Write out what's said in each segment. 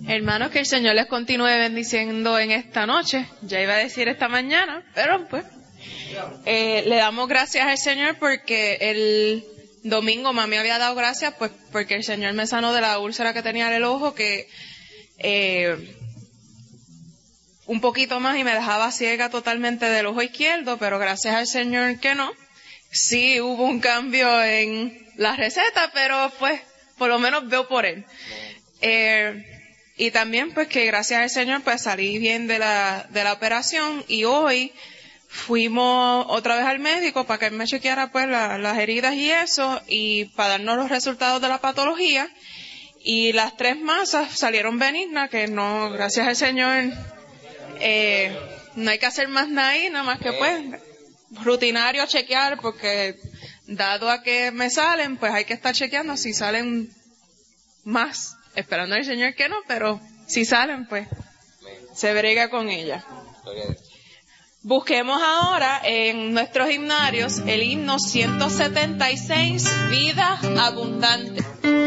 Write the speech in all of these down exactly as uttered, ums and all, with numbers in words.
Hermanos, que el Señor les continúe bendiciendo en esta noche. Ya iba a decir esta mañana, pero pues eh, le damos gracias al Señor porque el domingo mami había dado gracias pues porque el Señor me sanó de la úlcera que tenía en el ojo, que eh, un poquito más y me dejaba ciega totalmente del ojo izquierdo, pero gracias al Señor que no. Sí hubo un cambio en la receta, pero pues por lo menos veo por él. Eh, y también pues que gracias al Señor pues salí bien de la de la operación, y hoy fuimos otra vez al médico para que él me chequeara pues la, las heridas y eso, y para darnos los resultados de la patología, y las tres masas salieron benignas, que no, gracias al Señor, eh, no hay que hacer más nada ahí, nada más que pues rutinario chequear, porque dado a que me salen pues hay que estar chequeando si salen más, esperando al Señor que no, pero si salen pues se brega con ella. Busquemos ahora en nuestros himnarios el himno ciento setenta y seis, Vida Abundante.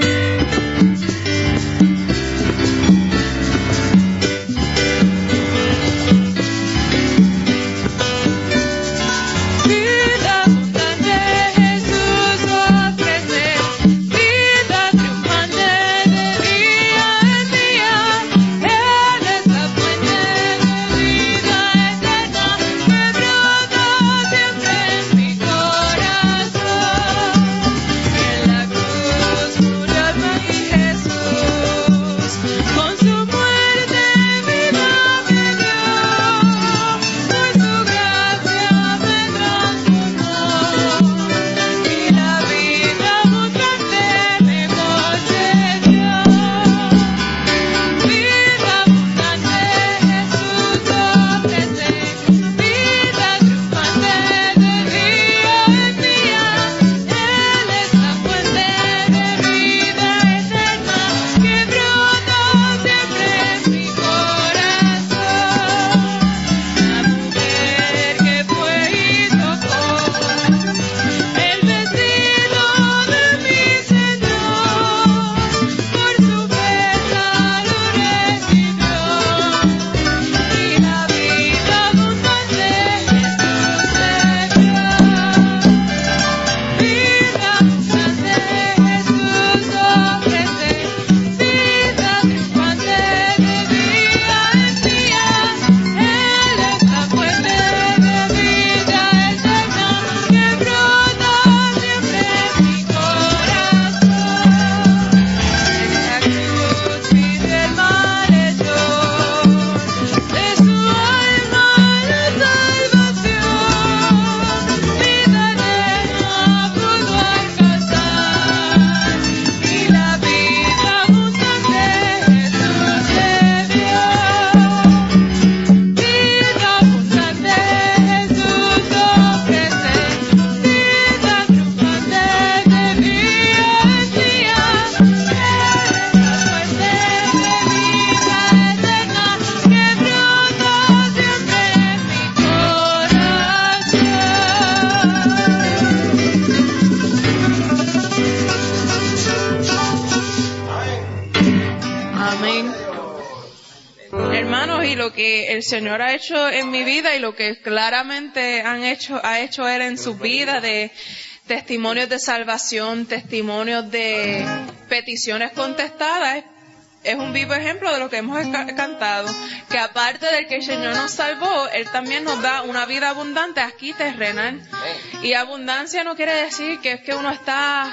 El Señor ha hecho en mi vida y lo que claramente han hecho, ha hecho Él en su vida, de testimonios de salvación, testimonios de peticiones contestadas, es un vivo ejemplo de lo que hemos cantado, que aparte del que el Señor nos salvó, Él también nos da una vida abundante aquí terrenal. Y abundancia no quiere decir que es que uno está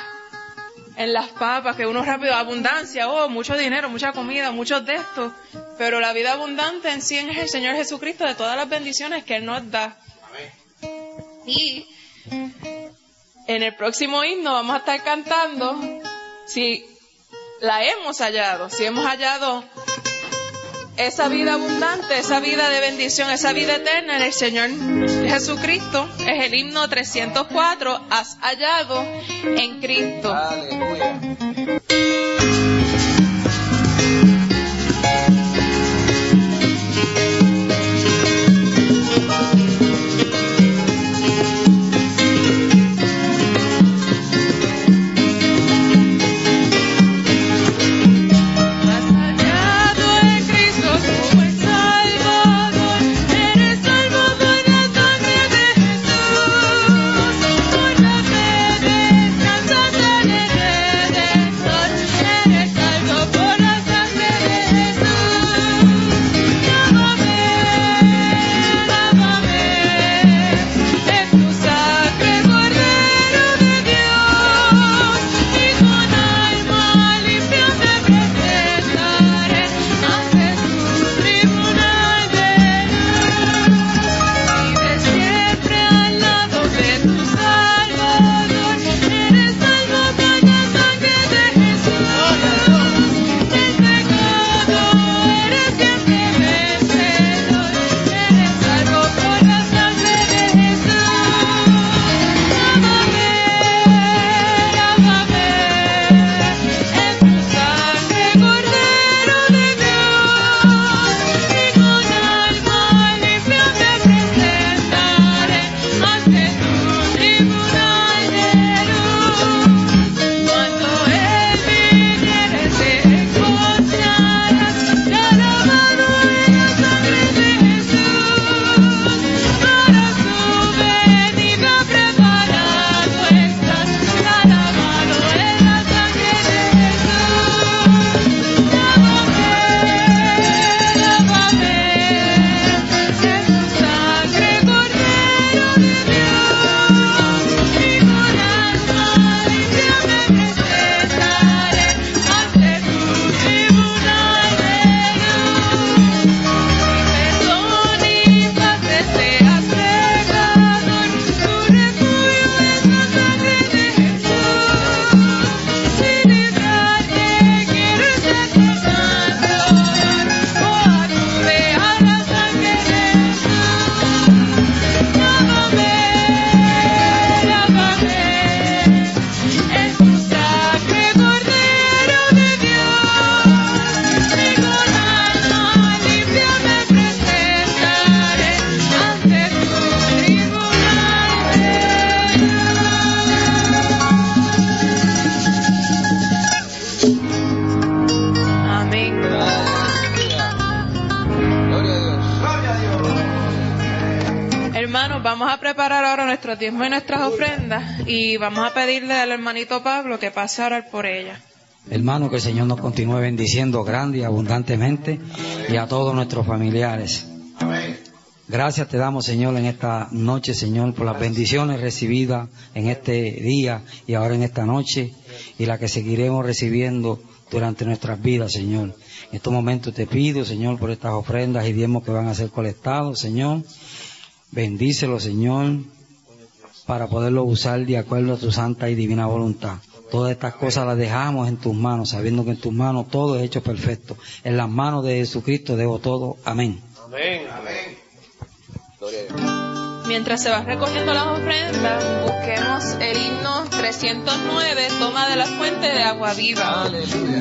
en las papas, que uno rápido, abundancia, oh, mucho dinero, mucha comida, muchos de estos. Pero la vida abundante en sí es el Señor Jesucristo, de todas las bendiciones que Él nos da. Y en el próximo himno vamos a estar cantando si la hemos hallado, si hemos hallado esa vida abundante, esa vida de bendición, esa vida eterna en el Señor Jesucristo. Es el himno trescientos cuatro, has hallado en Cristo. Aleluya. Has hallado hermanos, vamos a preparar ahora nuestros diezmos y nuestras ofrendas y vamos a pedirle al hermanito Pablo que pase a orar por ella. Hermano, que el Señor nos continúe bendiciendo grande y abundantemente y a todos nuestros familiares. Gracias te damos, Señor, en esta noche, Señor, por las bendiciones recibidas en este día y ahora en esta noche y la que seguiremos recibiendo durante nuestras vidas, Señor. En estos momentos te pido, Señor, por estas ofrendas y diezmos que van a ser colectados, Señor. Bendícelo, Señor, para poderlo usar de acuerdo a tu santa y divina voluntad. Todas estas cosas las dejamos en tus manos, sabiendo que en tus manos todo es hecho perfecto. En las manos de Jesucristo debo todo. Amén. Amén. Amén. Mientras se va recogiendo las ofrendas, busquemos el himno trescientos nueve, toma de la fuente de agua viva. Aleluya.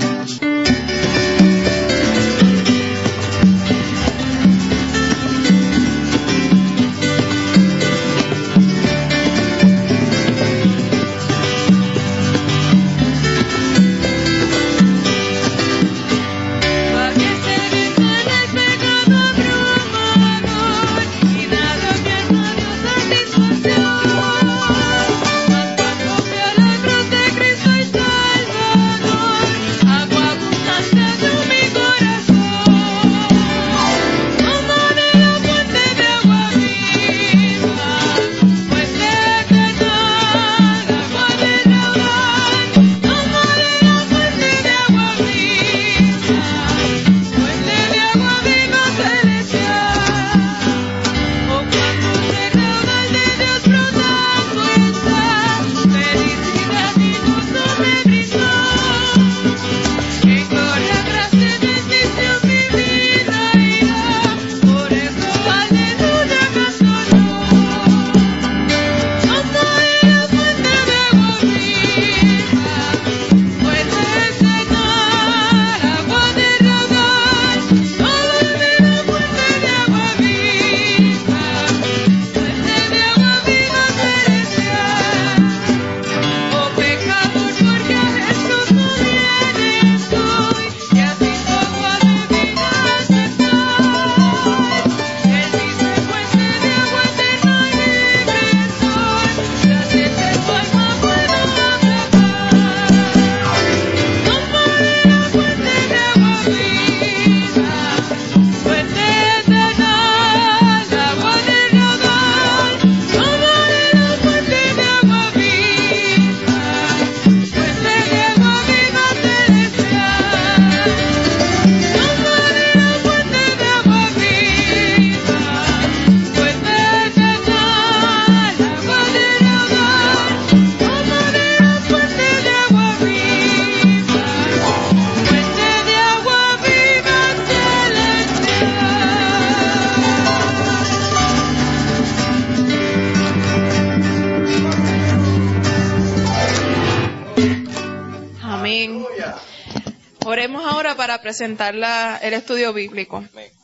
Oremos ahora para presentar la, el estudio bíblico.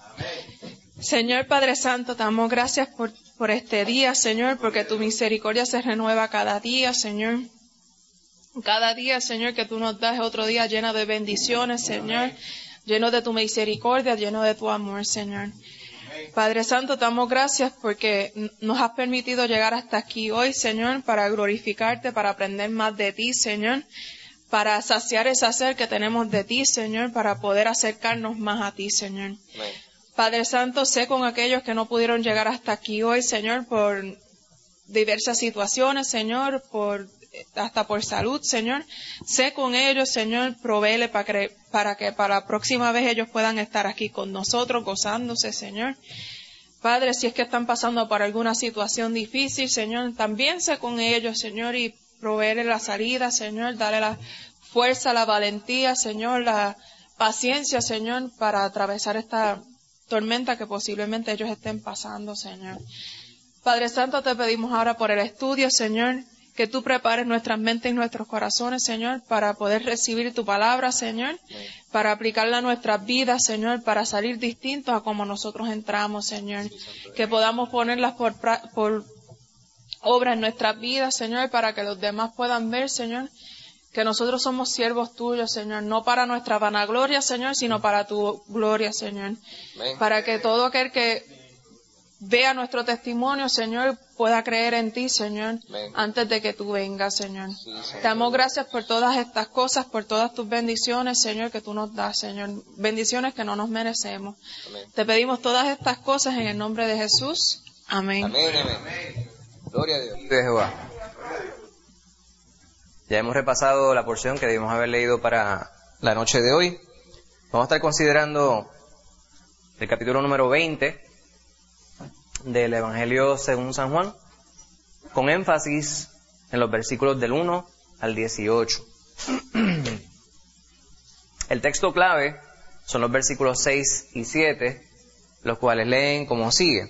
Señor Padre Santo, te damos gracias por, por este día, Señor, porque tu misericordia se renueva cada día, Señor. Cada día, Señor, que tú nos das otro día lleno de bendiciones, Señor, lleno de tu misericordia, lleno de tu amor, Señor. Padre Santo, te damos gracias porque nos has permitido llegar hasta aquí hoy, Señor, para glorificarte, para aprender más de ti, Señor, para saciar ese ser que tenemos de ti, Señor, para poder acercarnos más a ti, Señor. Amén. Padre Santo, sé con aquellos que no pudieron llegar hasta aquí hoy, Señor, por diversas situaciones, Señor, por hasta por salud, Señor. Sé con ellos, Señor, provéele para que, para que para la próxima vez ellos puedan estar aquí con nosotros, gozándose, Señor. Padre, si es que están pasando por alguna situación difícil, Señor, también sé con ellos, Señor, y provéele la salida, Señor, dale la fuerza, la valentía, Señor, la paciencia, Señor, para atravesar esta tormenta que posiblemente ellos estén pasando, Señor. Padre Santo, te pedimos ahora por el estudio, Señor, que tú prepares nuestras mentes y nuestros corazones, Señor, para poder recibir tu palabra, Señor, para aplicarla a nuestras vidas, Señor, para salir distintos a como nosotros entramos, Señor. Que podamos ponerlas por, por obra en nuestras vidas, Señor, para que los demás puedan ver, Señor, que nosotros somos siervos tuyos, Señor, no para nuestra vanagloria, Señor, sino para tu gloria, Señor. Para que todo aquel que vea nuestro testimonio, Señor, pueda creer en ti, Señor, Amén. antes de que tú vengas, Señor. Sí, Señor. Te damos gracias por todas estas cosas, por todas tus bendiciones, Señor, que tú nos das, Señor. Bendiciones que no nos merecemos. Amén. Te pedimos todas estas cosas en el nombre de Jesús. Amén. Amén, amén. Gloria a Dios. De Jehová. Ya hemos repasado la porción que debimos haber leído para la noche de hoy. Vamos a estar considerando el capítulo número veinte del Evangelio según San Juan, con énfasis en los versículos del uno al dieciocho. El texto clave son los versículos seis y siete, los cuales leen como sigue.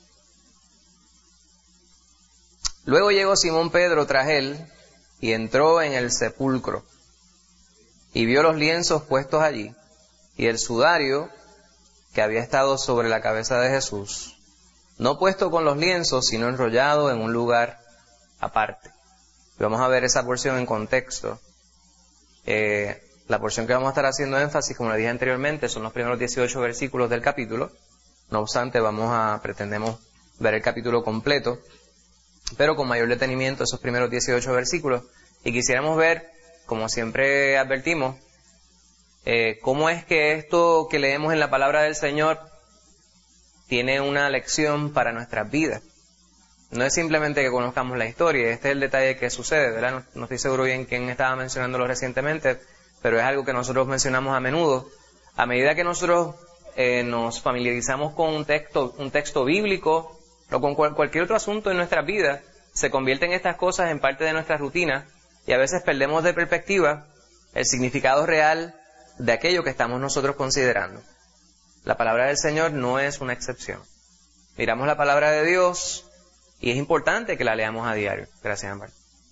Luego llegó Simón Pedro tras él y entró en el sepulcro y vio los lienzos puestos allí y el sudario que había estado sobre la cabeza de Jesús, no puesto con los lienzos, sino enrollado en un lugar aparte. Y vamos a ver esa porción en contexto. Eh, la porción que vamos a estar haciendo énfasis, como le dije anteriormente, son los primeros dieciocho versículos del capítulo. No obstante, vamos a, pretendemos ver el capítulo completo, pero con mayor detenimiento esos primeros dieciocho versículos. Y quisiéramos ver, como siempre advertimos, eh, cómo es que esto que leemos en la palabra del Señor tiene una lección para nuestras vidas. No es simplemente que conozcamos la historia, este es el detalle que sucede, ¿verdad? No, no estoy seguro bien quién estaba mencionándolo recientemente, pero es algo que nosotros mencionamos a menudo. A medida que nosotros eh, nos familiarizamos con un texto, un texto bíblico o con cual, cualquier otro asunto en nuestras vidas, se convierten estas cosas en parte de nuestra rutina y a veces perdemos de perspectiva el significado real de aquello que estamos nosotros considerando. La palabra del Señor no es una excepción. Miramos la palabra de Dios y es importante que la leamos a diario. Gracias, Ámbar.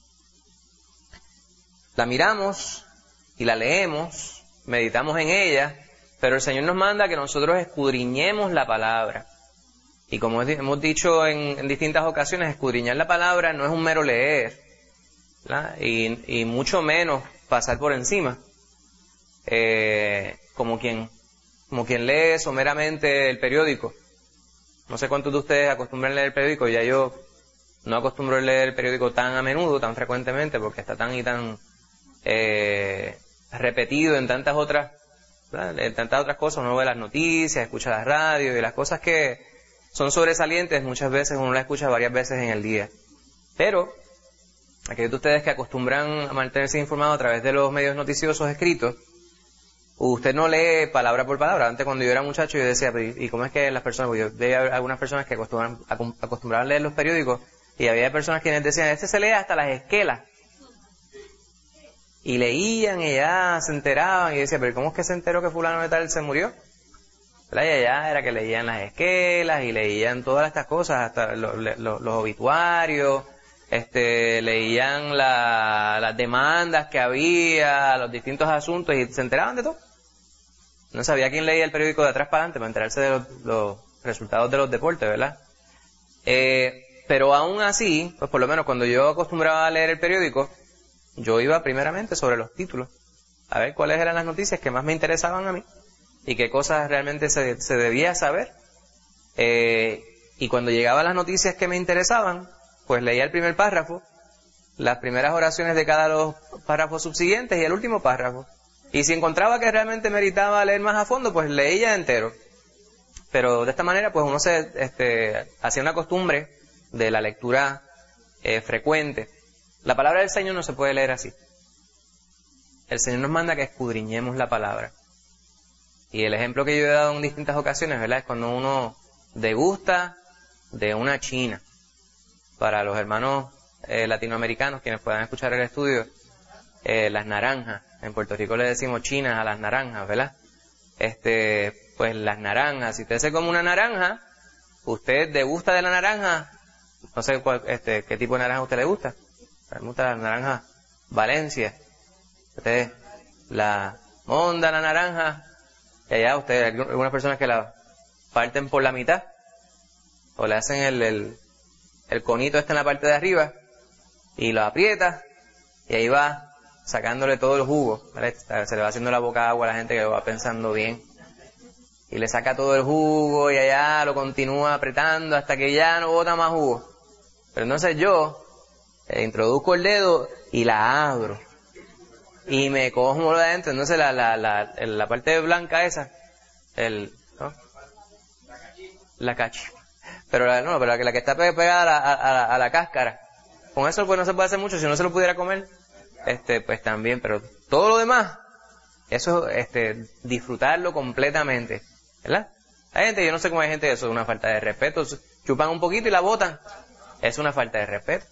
La miramos y la leemos, meditamos en ella, pero el Señor nos manda que nosotros escudriñemos la palabra. Y como hemos dicho en, en distintas ocasiones, escudriñar la palabra no es un mero leer, ¿verdad? Y, y mucho menos pasar por encima, eh, como quien... como quien lee someramente el periódico. No sé cuántos de ustedes acostumbran a leer el periódico, ya yo no acostumbro a leer el periódico tan a menudo, tan frecuentemente, porque está tan y tan eh, repetido en tantas otras, ¿verdad? En tantas otras cosas. Uno ve las noticias, escucha la radio, y las cosas que son sobresalientes muchas veces uno las escucha varias veces en el día. Pero aquellos de ustedes que acostumbran a mantenerse informados a través de los medios noticiosos escritos, usted no lee palabra por palabra. Antes, cuando yo era muchacho, yo decía, ¿y cómo es que las personas? Yo veía algunas personas que acostumbran, acostumbraban a leer los periódicos, y había personas quienes decían, este se lee hasta las esquelas. Y leían y ya se enteraban, y decía, ¿pero cómo es que se enteró que fulano de tal se murió? ¿Verdad? Y allá era que leían las esquelas, y leían todas estas cosas, hasta los, los, los obituarios, este, leían la, las demandas que había, los distintos asuntos, y se enteraban de todo. No sabía quién leía el periódico de atrás para adelante para enterarse de los, los resultados de los deportes, ¿verdad? Eh, pero aún así, pues por lo menos cuando yo acostumbraba a leer el periódico, yo iba primeramente sobre los títulos, a ver cuáles eran las noticias que más me interesaban a mí y qué cosas realmente se, se debía saber. Eh, y cuando llegaban las noticias que me interesaban, pues leía el primer párrafo, las primeras oraciones de cada los párrafos subsiguientes y el último párrafo. Y si encontraba que realmente meritaba leer más a fondo, pues leía entero. Pero de esta manera, pues uno se este, hacía una costumbre de la lectura eh, frecuente. La palabra del Señor no se puede leer así. El Señor nos manda que escudriñemos la palabra. Y el ejemplo que yo he dado en distintas ocasiones, ¿verdad?, es cuando uno degusta de una china. Para los hermanos eh, latinoamericanos, quienes puedan escuchar el estudio, eh, las naranjas. En Puerto Rico le decimos chinas a las naranjas, ¿verdad? Este, pues las naranjas. Si usted se come una naranja, usted degusta de la naranja. No sé cuál, este, qué tipo de naranja a usted le gusta. Me gusta la naranja Valencia. Usted la monda la naranja. Y allá usted, algunas personas que la parten por la mitad. O le hacen el, el el conito está en la parte de arriba y lo aprieta y ahí va sacándole todo el jugo, ¿vale? Se le va haciendo la boca agua a la gente que lo va pensando bien. y le saca todo el jugo y allá lo continúa apretando hasta que ya no bota más jugo. Pero entonces yo eh, introduzco el dedo y la abro y me cojo lo de adentro. Entonces la, la, la, la parte blanca esa, el, ¿no? La cachi. Pero la, no, pero la, la que está pegada a la, a, la, a la cáscara. Con eso pues no se puede hacer mucho. Si no se lo pudiera comer, este, pues también. Pero todo lo demás, eso es este, disfrutarlo completamente. ¿Verdad? Hay gente, yo no sé cómo hay gente, eso es una falta de respeto. Chupan un poquito y la botan. Es una falta de respeto.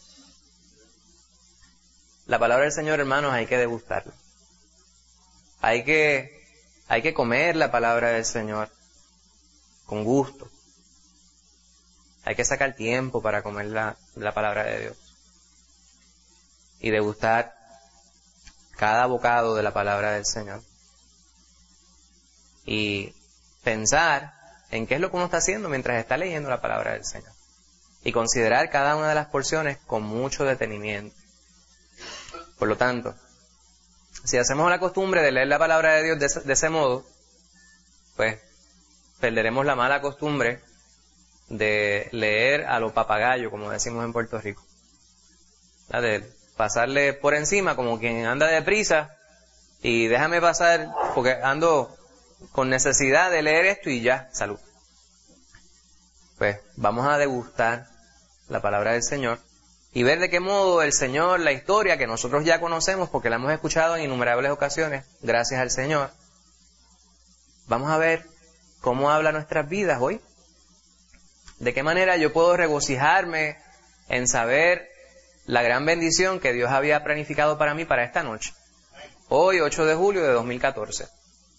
La palabra del Señor, hermanos, hay que degustarla. Hay que, hay que comer la palabra del Señor con gusto. Hay que sacar tiempo para comer la, la palabra de Dios. Y degustar cada bocado de la palabra del Señor. Y pensar en qué es lo que uno está haciendo mientras está leyendo la palabra del Señor. Y considerar cada una de las porciones con mucho detenimiento. Por lo tanto, si hacemos la costumbre de leer la palabra de Dios de ese, de ese modo, pues perderemos la mala costumbre de leer a lo papagayo, como decimos en Puerto Rico. ¿La? De pasarle por encima como quien anda deprisa y déjame pasar porque ando con necesidad de leer esto y ya, salud. Pues vamos a degustar la palabra del Señor y ver de qué modo el Señor, la historia que nosotros ya conocemos porque la hemos escuchado en innumerables ocasiones, gracias al Señor. Vamos a ver cómo habla nuestras vidas hoy. De qué manera yo puedo regocijarme en saber la gran bendición que Dios había planificado para mí para esta noche. Hoy, ocho de julio de dos mil catorce.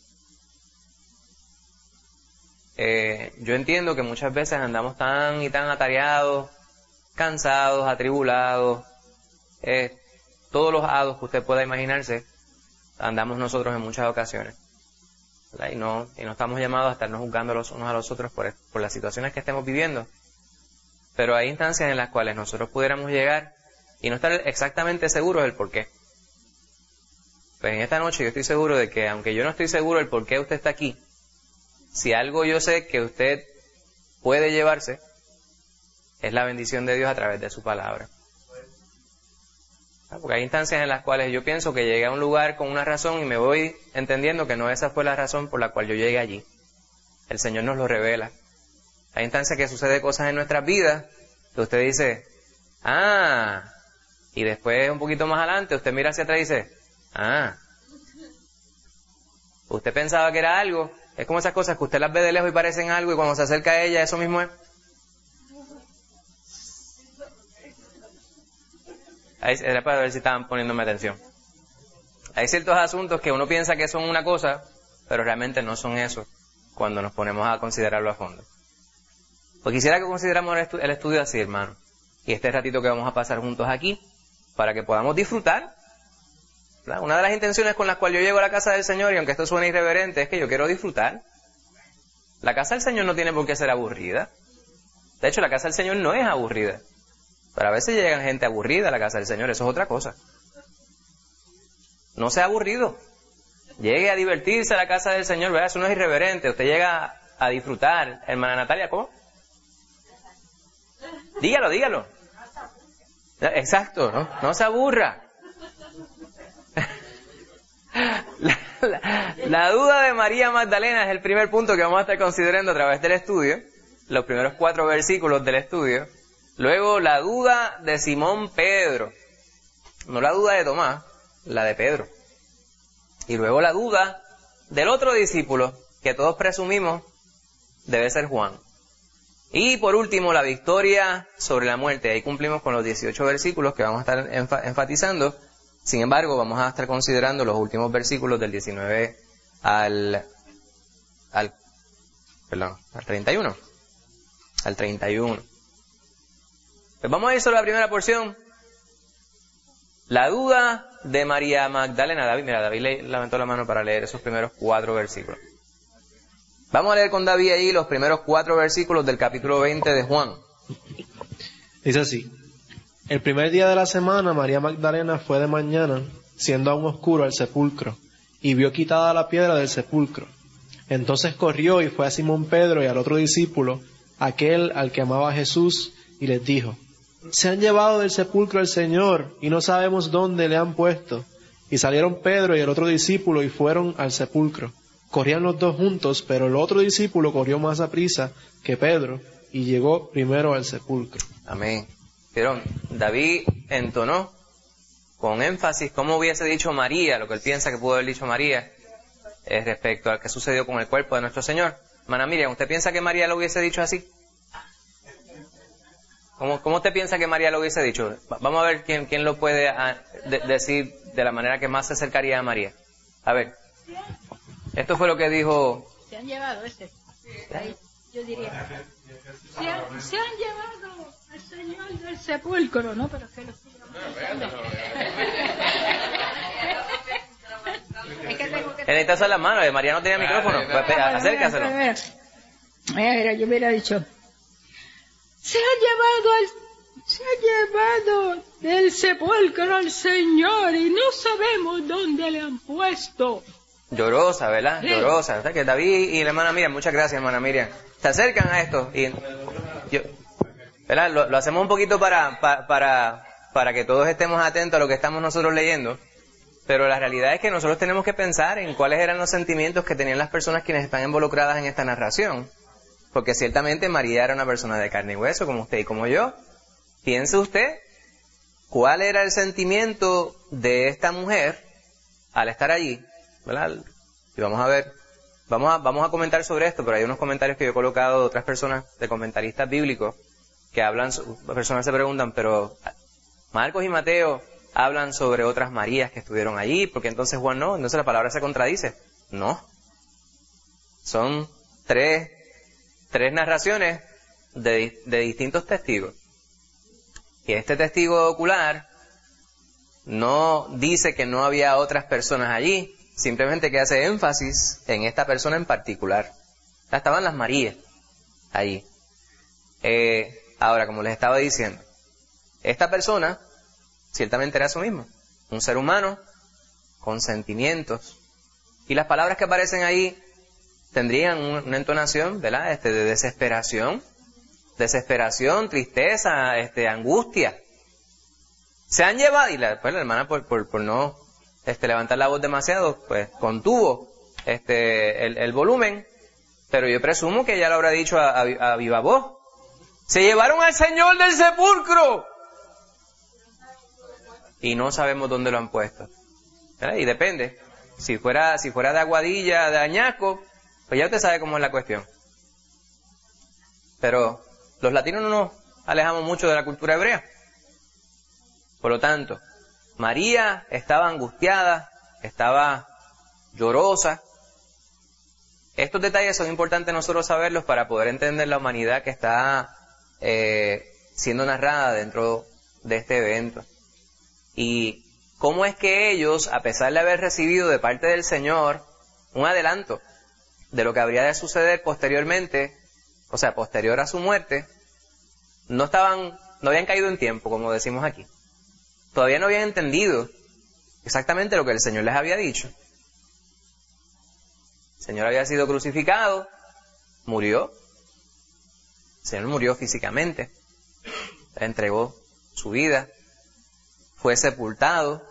Eh, yo entiendo que muchas veces andamos tan y tan atareados, cansados, atribulados, eh, todos los hados que usted pueda imaginarse, andamos nosotros en muchas ocasiones. ¿Verdad? Y no, y no estamos llamados a estarnos juzgando los unos a los otros por, por las situaciones que estemos viviendo. Pero hay instancias en las cuales nosotros pudiéramos llegar y no estar exactamente seguros del por qué. Pues en esta noche yo estoy seguro de que, aunque yo no estoy seguro del por qué usted está aquí, si algo yo sé que usted puede llevarse, es la bendición de Dios a través de su palabra. Porque hay instancias en las cuales yo pienso que llegué a un lugar con una razón y me voy entendiendo que no esa fue la razón por la cual yo llegué allí. El Señor nos lo revela. Hay instancias que suceden cosas en nuestras vidas que usted dice, ah, y después un poquito más adelante usted mira hacia atrás y dice, ah, usted pensaba que era algo. Es como esas cosas que usted las ve de lejos y parecen algo y cuando se acerca a ella eso mismo es. Ahí, era para ver si estaban poniéndome atención. Hay ciertos asuntos que uno piensa que son una cosa, pero realmente no son eso cuando nos ponemos a considerarlo a fondo. Pues quisiera que consideramos el, estu- el estudio así, hermano. Y este ratito que vamos a pasar juntos aquí, para que podamos disfrutar. ¿Verdad? Una de las intenciones con las cuales yo llego a la casa del Señor, y aunque esto suene irreverente, es que yo quiero disfrutar. La casa del Señor no tiene por qué ser aburrida. De hecho, la casa del Señor no es aburrida. Pero a veces llegan gente aburrida a la casa del Señor, eso es otra cosa. No sea aburrido. Llegue a divertirse a la casa del Señor, ¿verdad? Eso no es irreverente. Usted llega a disfrutar. Hermana Natalia, ¿cómo? Dígalo, dígalo. Exacto, ¿no? No se aburra. La, la, la duda de María Magdalena es el primer punto que vamos a estar considerando a través del estudio. Los primeros cuatro versículos del estudio. Luego la duda de Simón Pedro. No la duda de Tomás, la de Pedro. Y luego la duda del otro discípulo, que todos presumimos debe ser Juan. Y por último, la victoria sobre la muerte. Ahí cumplimos con los dieciocho versículos que vamos a estar enfa- enfatizando. Sin embargo, vamos a estar considerando los últimos versículos del diecinueve al, al, perdón, al treinta y uno. Al treinta y uno. Pues vamos a ir sobre la primera porción. La duda de María Magdalena. David, mira, David le, levantó la mano para leer esos primeros cuatro versículos. Vamos a leer con David ahí los primeros cuatro versículos del capítulo veinte de Juan. Dice así. El primer día de la semana, María Magdalena fue de mañana, siendo aún oscuro, al sepulcro, y vio quitada la piedra del sepulcro. Entonces corrió y fue a Simón Pedro y al otro discípulo, aquel al que amaba a Jesús, y les dijo: se han llevado del sepulcro al Señor y no sabemos dónde le han puesto. Y salieron Pedro y el otro discípulo y fueron al sepulcro. Corrían los dos juntos, pero el otro discípulo corrió más aprisa que Pedro y llegó primero al sepulcro. Amén. Pero David entonó con énfasis cómo hubiese dicho María, lo que él piensa que pudo haber dicho María, eh, respecto al que sucedió con el cuerpo de nuestro Señor. Hermana Miriam, ¿usted piensa que María lo hubiese dicho así? ¿Cómo, cómo usted piensa que María lo hubiese dicho? Vamos a ver quién, quién lo puede a, de, decir de la manera que más se acercaría a María. A ver. Esto fue lo que dijo... Se han llevado ese. Ahí, yo diría. Se han, se han llevado al Señor del sepulcro, ¿no? Pero es que lo es que tengo que... Él necesita hacer las manos. María no tenía micrófono. Acércaselo. Mira, yo hubiera dicho... Se ha llevado al, se ha llevado del sepulcro al Señor y no sabemos dónde le han puesto. Llorosa, ¿verdad? Sí. Llorosa. O sea, que David y la hermana Miriam, muchas gracias, hermana Miriam, se acercan a esto y yo, ¿verdad? Lo, lo hacemos un poquito para, para, para, para que todos estemos atentos a lo que estamos nosotros leyendo, pero la realidad es que nosotros tenemos que pensar en cuáles eran los sentimientos que tenían las personas quienes están involucradas en esta narración. Porque ciertamente María era una persona de carne y hueso, como usted y como yo. Piense usted cuál era el sentimiento de esta mujer al estar allí, ¿verdad? Y vamos a ver, vamos a, vamos a comentar sobre esto, pero hay unos comentarios que yo he colocado de otras personas, de comentaristas bíblicos, que hablan, personas se preguntan, pero Marcos y Mateo hablan sobre otras Marías que estuvieron allí, porque entonces Juan no, entonces la palabra se contradice. No. Son tres Tres narraciones de, de distintos testigos. Y este testigo ocular no dice que no había otras personas allí, simplemente que hace énfasis en esta persona en particular. Estaban las Marías allí. Eh, ahora, como les estaba diciendo, esta persona ciertamente era eso mismo, un ser humano con sentimientos. Y las palabras que aparecen ahí tendrían una entonación, ¿verdad? Este, de desesperación, desesperación, tristeza, este, angustia. Se han llevado, y la, pues la hermana por, por, por no este, levantar la voz demasiado, pues contuvo este, el, el volumen, pero yo presumo que ella lo habrá dicho a, a, a viva voz. Se llevaron al Señor del sepulcro y no sabemos dónde lo han puesto, ¿verdad? Y depende, si fuera, si fuera de Aguadilla, de Añasco, pues ya usted sabe cómo es la cuestión. Pero los latinos no nos alejamos mucho de la cultura hebrea. Por lo tanto, María estaba angustiada, estaba llorosa. Estos detalles son importantes nosotros saberlos para poder entender la humanidad que está eh, siendo narrada dentro de este evento. Y cómo es que ellos, a pesar de haber recibido de parte del Señor un adelanto de lo que habría de suceder posteriormente, o sea, posterior a su muerte, no estaban, no habían caído en tiempo, como decimos aquí. Todavía no habían entendido exactamente lo que el Señor les había dicho. El Señor había sido crucificado, murió. El Señor murió físicamente, entregó su vida, fue sepultado,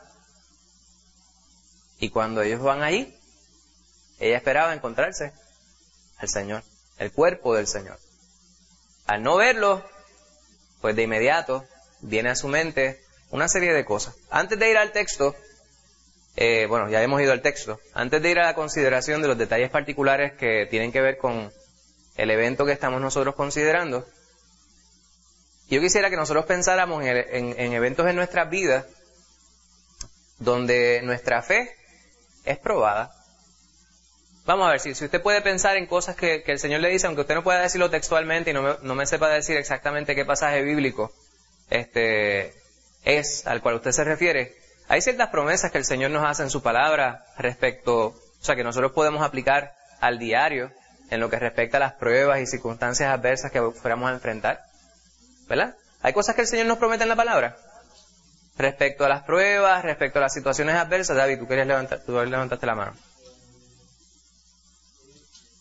y cuando ellos van allí, ella esperaba encontrarse al Señor, el cuerpo del Señor. Al no verlo, pues de inmediato viene a su mente una serie de cosas. Antes de ir al texto, eh, bueno, ya hemos ido al texto, antes de ir a la consideración de los detalles particulares que tienen que ver con el evento que estamos nosotros considerando, yo quisiera que nosotros pensáramos en, en, en eventos en nuestras vidas donde nuestra fe es probada. Vamos a ver, si, si usted puede pensar en cosas que, que el Señor le dice, aunque usted no pueda decirlo textualmente y no me, no me sepa decir exactamente qué pasaje bíblico este es al cual usted se refiere, hay ciertas promesas que el Señor nos hace en su palabra respecto, o sea, que nosotros podemos aplicar al diario en lo que respecta a las pruebas y circunstancias adversas que fuéramos a enfrentar, ¿verdad? Hay cosas que el Señor nos promete en la palabra respecto a las pruebas, respecto a las situaciones adversas. David, tú querías levantar, tú levantaste la mano.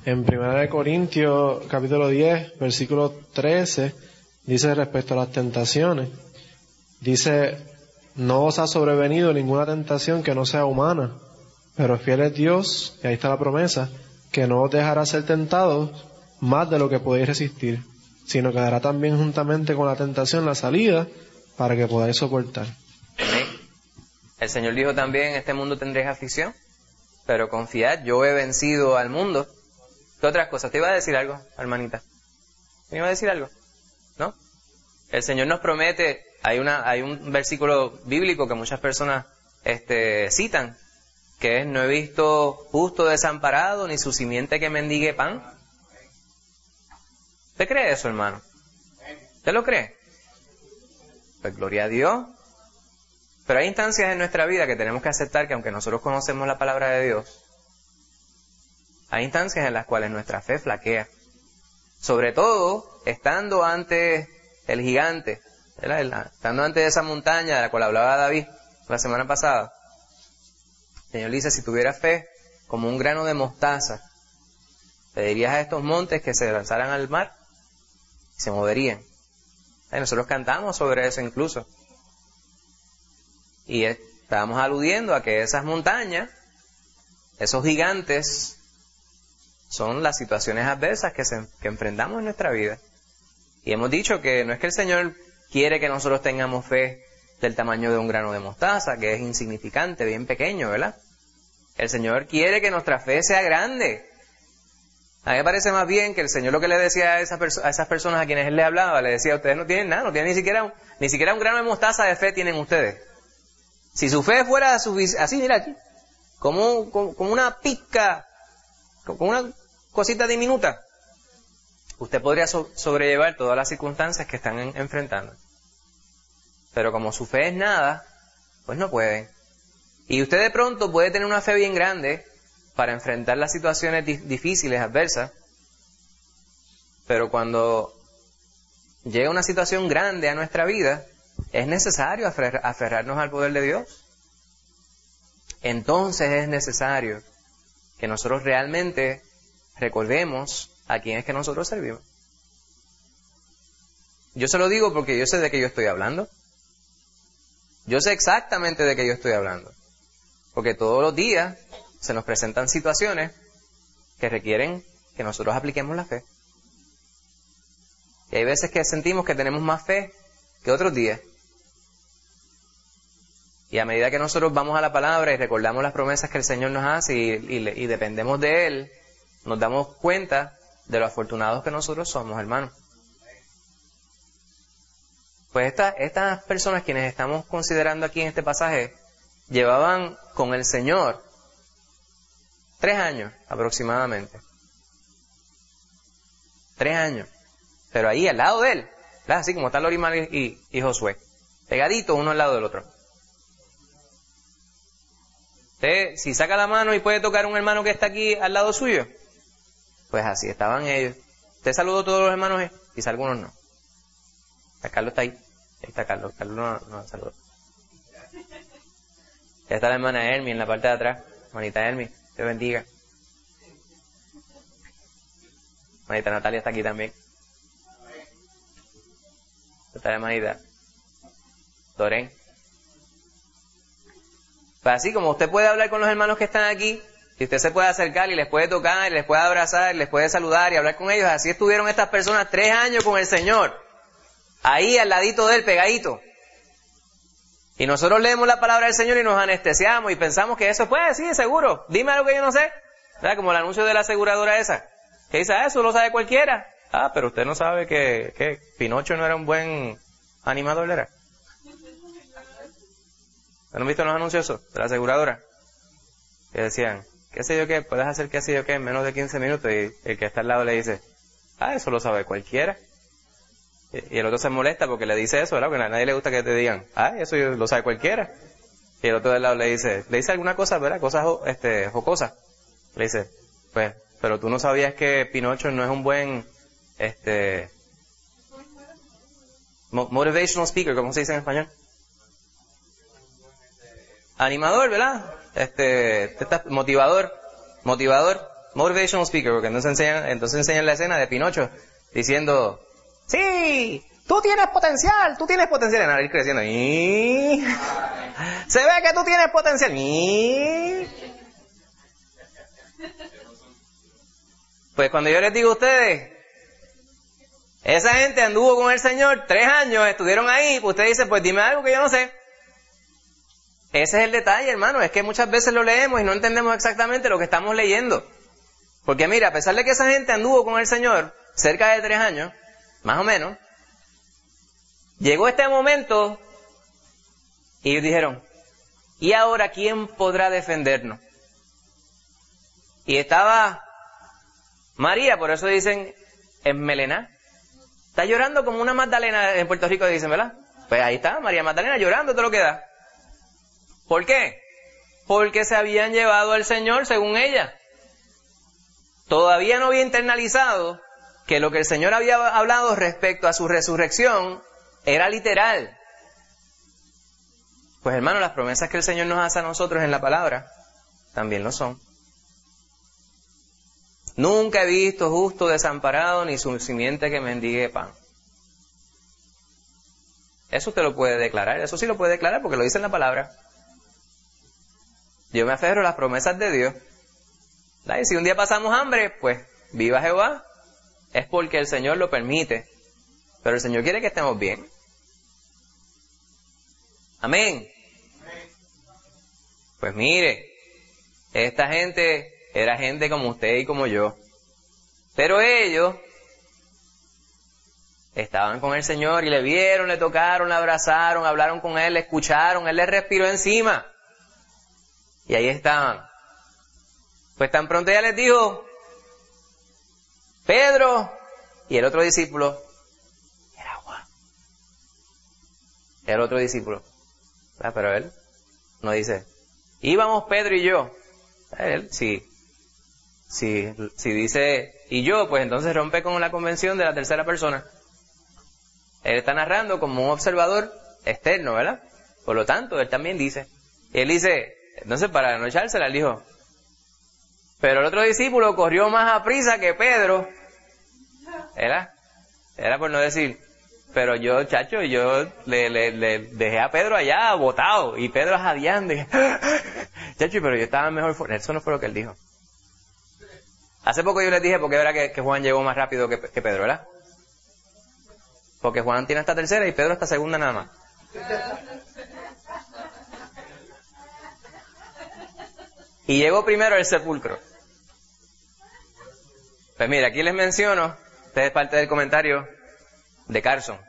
En primera de Corintios, capítulo diez, versículo trece, dice respecto a las tentaciones, dice, no os ha sobrevenido ninguna tentación que no sea humana, pero fiel es Dios, y ahí está la promesa, que no os dejará ser tentados más de lo que podéis resistir, sino que dará también juntamente con la tentación la salida para que podáis soportar. Amén. El Señor dijo también, en este mundo tendréis aflicción, pero confiad, yo he vencido al mundo. ¿Qué otras cosas? ¿Te iba a decir algo, hermanita? ¿Me iba a decir algo? ¿No? El Señor nos promete, hay una, hay un versículo bíblico que muchas personas este, citan, que es, no he visto justo desamparado, ni su simiente que mendigue pan. ¿Usted cree eso, hermano? ¿Usted lo cree? Pues gloria a Dios. Pero hay instancias en nuestra vida que tenemos que aceptar que aunque nosotros conocemos la palabra de Dios, hay instancias en las cuales nuestra fe flaquea. Sobre todo, estando ante el gigante, ¿verdad? Estando ante esa montaña de la cual hablaba David la semana pasada. El Señor dice, si tuvieras fe como un grano de mostaza, le dirías a estos montes que se lanzaran al mar y se moverían. Y nosotros cantamos sobre eso incluso. Y estábamos aludiendo a que esas montañas, esos gigantes, son las situaciones adversas que, se, que enfrentamos en nuestra vida. Y hemos dicho que no es que el Señor quiere que nosotros tengamos fe del tamaño de un grano de mostaza, que es insignificante, bien pequeño, ¿verdad? El Señor quiere que nuestra fe sea grande. A mí me parece más bien que el Señor lo que le decía a esas, perso- a esas personas a quienes Él le hablaba, le decía, ustedes no tienen nada, no tienen ni siquiera un, ni siquiera un grano de mostaza de fe tienen ustedes. Si su fe fuera sufic- así, mira aquí, como, como, como una pizca, como una cosita diminuta, usted podría so- sobrellevar todas las circunstancias que están en- enfrentando. Pero como su fe es nada, pues no pueden. Y usted de pronto puede tener una fe bien grande para enfrentar las situaciones di- difíciles, adversas, pero cuando llega una situación grande a nuestra vida, es necesario afer- aferrarnos al poder de Dios. Entonces es necesario que nosotros realmente recordemos a quién es que nosotros servimos. Yo se lo digo porque yo sé de qué yo estoy hablando. Yo sé exactamente de qué yo estoy hablando. Porque todos los días se nos presentan situaciones que requieren que nosotros apliquemos la fe. Y hay veces que sentimos que tenemos más fe que otros días. Y a medida que nosotros vamos a la palabra y recordamos las promesas que el Señor nos hace y, y, y dependemos de Él, nos damos cuenta de lo afortunados que nosotros somos, hermanos. Pues esta, estas personas quienes estamos considerando aquí en este pasaje, llevaban con el Señor tres años aproximadamente. Tres años. Pero ahí al lado de Él, ¿verdad? Así como están Lorimar y, y Josué, pegaditos uno al lado del otro. Usted, si saca la mano y puede tocar a un hermano que está aquí al lado suyo, pues así estaban ellos. Usted saludó a todos los hermanos, quizá algunos no. Carlos está ahí. Ahí está Carlos. Carlos no, no saludó. Ya está la hermana Hermi en la parte de atrás. Hermanita Hermi, Dios bendiga. Hermanita Natalia está aquí también. Está la hermanita Dorén. Pues así como usted puede hablar con los hermanos que están aquí, y usted se puede acercar y les puede tocar, y les puede abrazar, y les puede saludar y hablar con ellos, así estuvieron estas personas tres años con el Señor. Ahí al ladito de Él, pegadito. Y nosotros leemos la palabra del Señor y nos anestesiamos y pensamos que eso puede, sí, seguro. Dime algo que yo no sé. ¿Verdad? Como el anuncio de la aseguradora esa. Que dice, ah, eso lo sabe cualquiera. Ah, pero usted no sabe que, que Pinocho no era un buen animador, ¿era? ¿No han visto los anuncios esos de la aseguradora? Que decían, qué sé yo qué, puedes hacer qué sé yo qué en menos de quince minutos. Y el que está al lado le dice, ah, eso lo sabe cualquiera. Y el otro se molesta porque le dice eso, ¿verdad? Porque a nadie le gusta que te digan, ah, eso lo sabe cualquiera. Y el otro del lado le dice, le dice alguna cosa, ¿verdad? Cosas este, jocosas. Le dice, pues, pero tú no sabías que Pinocho no es un buen, este, motivational speaker, ¿cómo se dice en español? Animador, ¿verdad? Este, motivador, motivador. motivational speaker, porque entonces enseñan, entonces enseñan la escena de Pinocho diciendo, sí, tú tienes potencial, tú tienes potencial, en ir creciendo, y se ve que tú tienes potencial, y pues cuando yo les digo a ustedes, esa gente anduvo con el Señor tres años, estuvieron ahí, pues usted dice, pues dime algo que yo no sé. Ese es el detalle, hermano, es que muchas veces lo leemos y no entendemos exactamente lo que estamos leyendo. Porque mira, a pesar de que esa gente anduvo con el Señor cerca de tres años, más o menos, llegó este momento y ellos dijeron, ¿y ahora quién podrá defendernos? Y estaba María, por eso dicen, en Melena. Está llorando como una Magdalena en Puerto Rico, dicen, ¿verdad? Pues ahí está, María Magdalena llorando todo lo que da. ¿Por qué? Porque se habían llevado al Señor según ella. Todavía no había internalizado que lo que el Señor había hablado respecto a su resurrección era literal. Pues hermano, las promesas que el Señor nos hace a nosotros en la palabra también lo son. Nunca he visto justo desamparado ni su simiente que mendigue pan. Eso usted lo puede declarar, eso sí lo puede declarar porque lo dice en la palabra. Yo me aferro a las promesas de Dios. Y si un día pasamos hambre, pues viva Jehová. Es porque el Señor lo permite. Pero el Señor quiere que estemos bien. Amén. Pues mire, esta gente era gente como usted y como yo. Pero ellos estaban con el Señor y le vieron, le tocaron, le abrazaron, hablaron con Él, le escucharon, Él les respiró encima. Y ahí estaban. Pues tan pronto ella les dijo, Pedro y el otro discípulo, era Juan. El otro discípulo. Ah, pero él no dice, íbamos Pedro y yo. Él, sí. Si, si dice, y yo, pues entonces rompe con la convención de la tercera persona. Él está narrando como un observador externo, ¿verdad? Por lo tanto, él también dice. Y él dice, entonces para no echársela, él dijo, pero el otro discípulo corrió más a prisa que Pedro. Era, era por no decir, pero yo, chacho, yo le, le, le dejé a Pedro allá botado, y Pedro jadeando, y, chacho, pero yo estaba mejor. Eso no fue lo que él dijo. Hace poco yo les dije, porque era que, que Juan llegó más rápido que, que Pedro, ¿verdad? Porque Juan tiene hasta tercera y Pedro hasta segunda nada más. Y llegó primero al sepulcro. Pues mira, aquí les menciono, este es parte del comentario de Carson,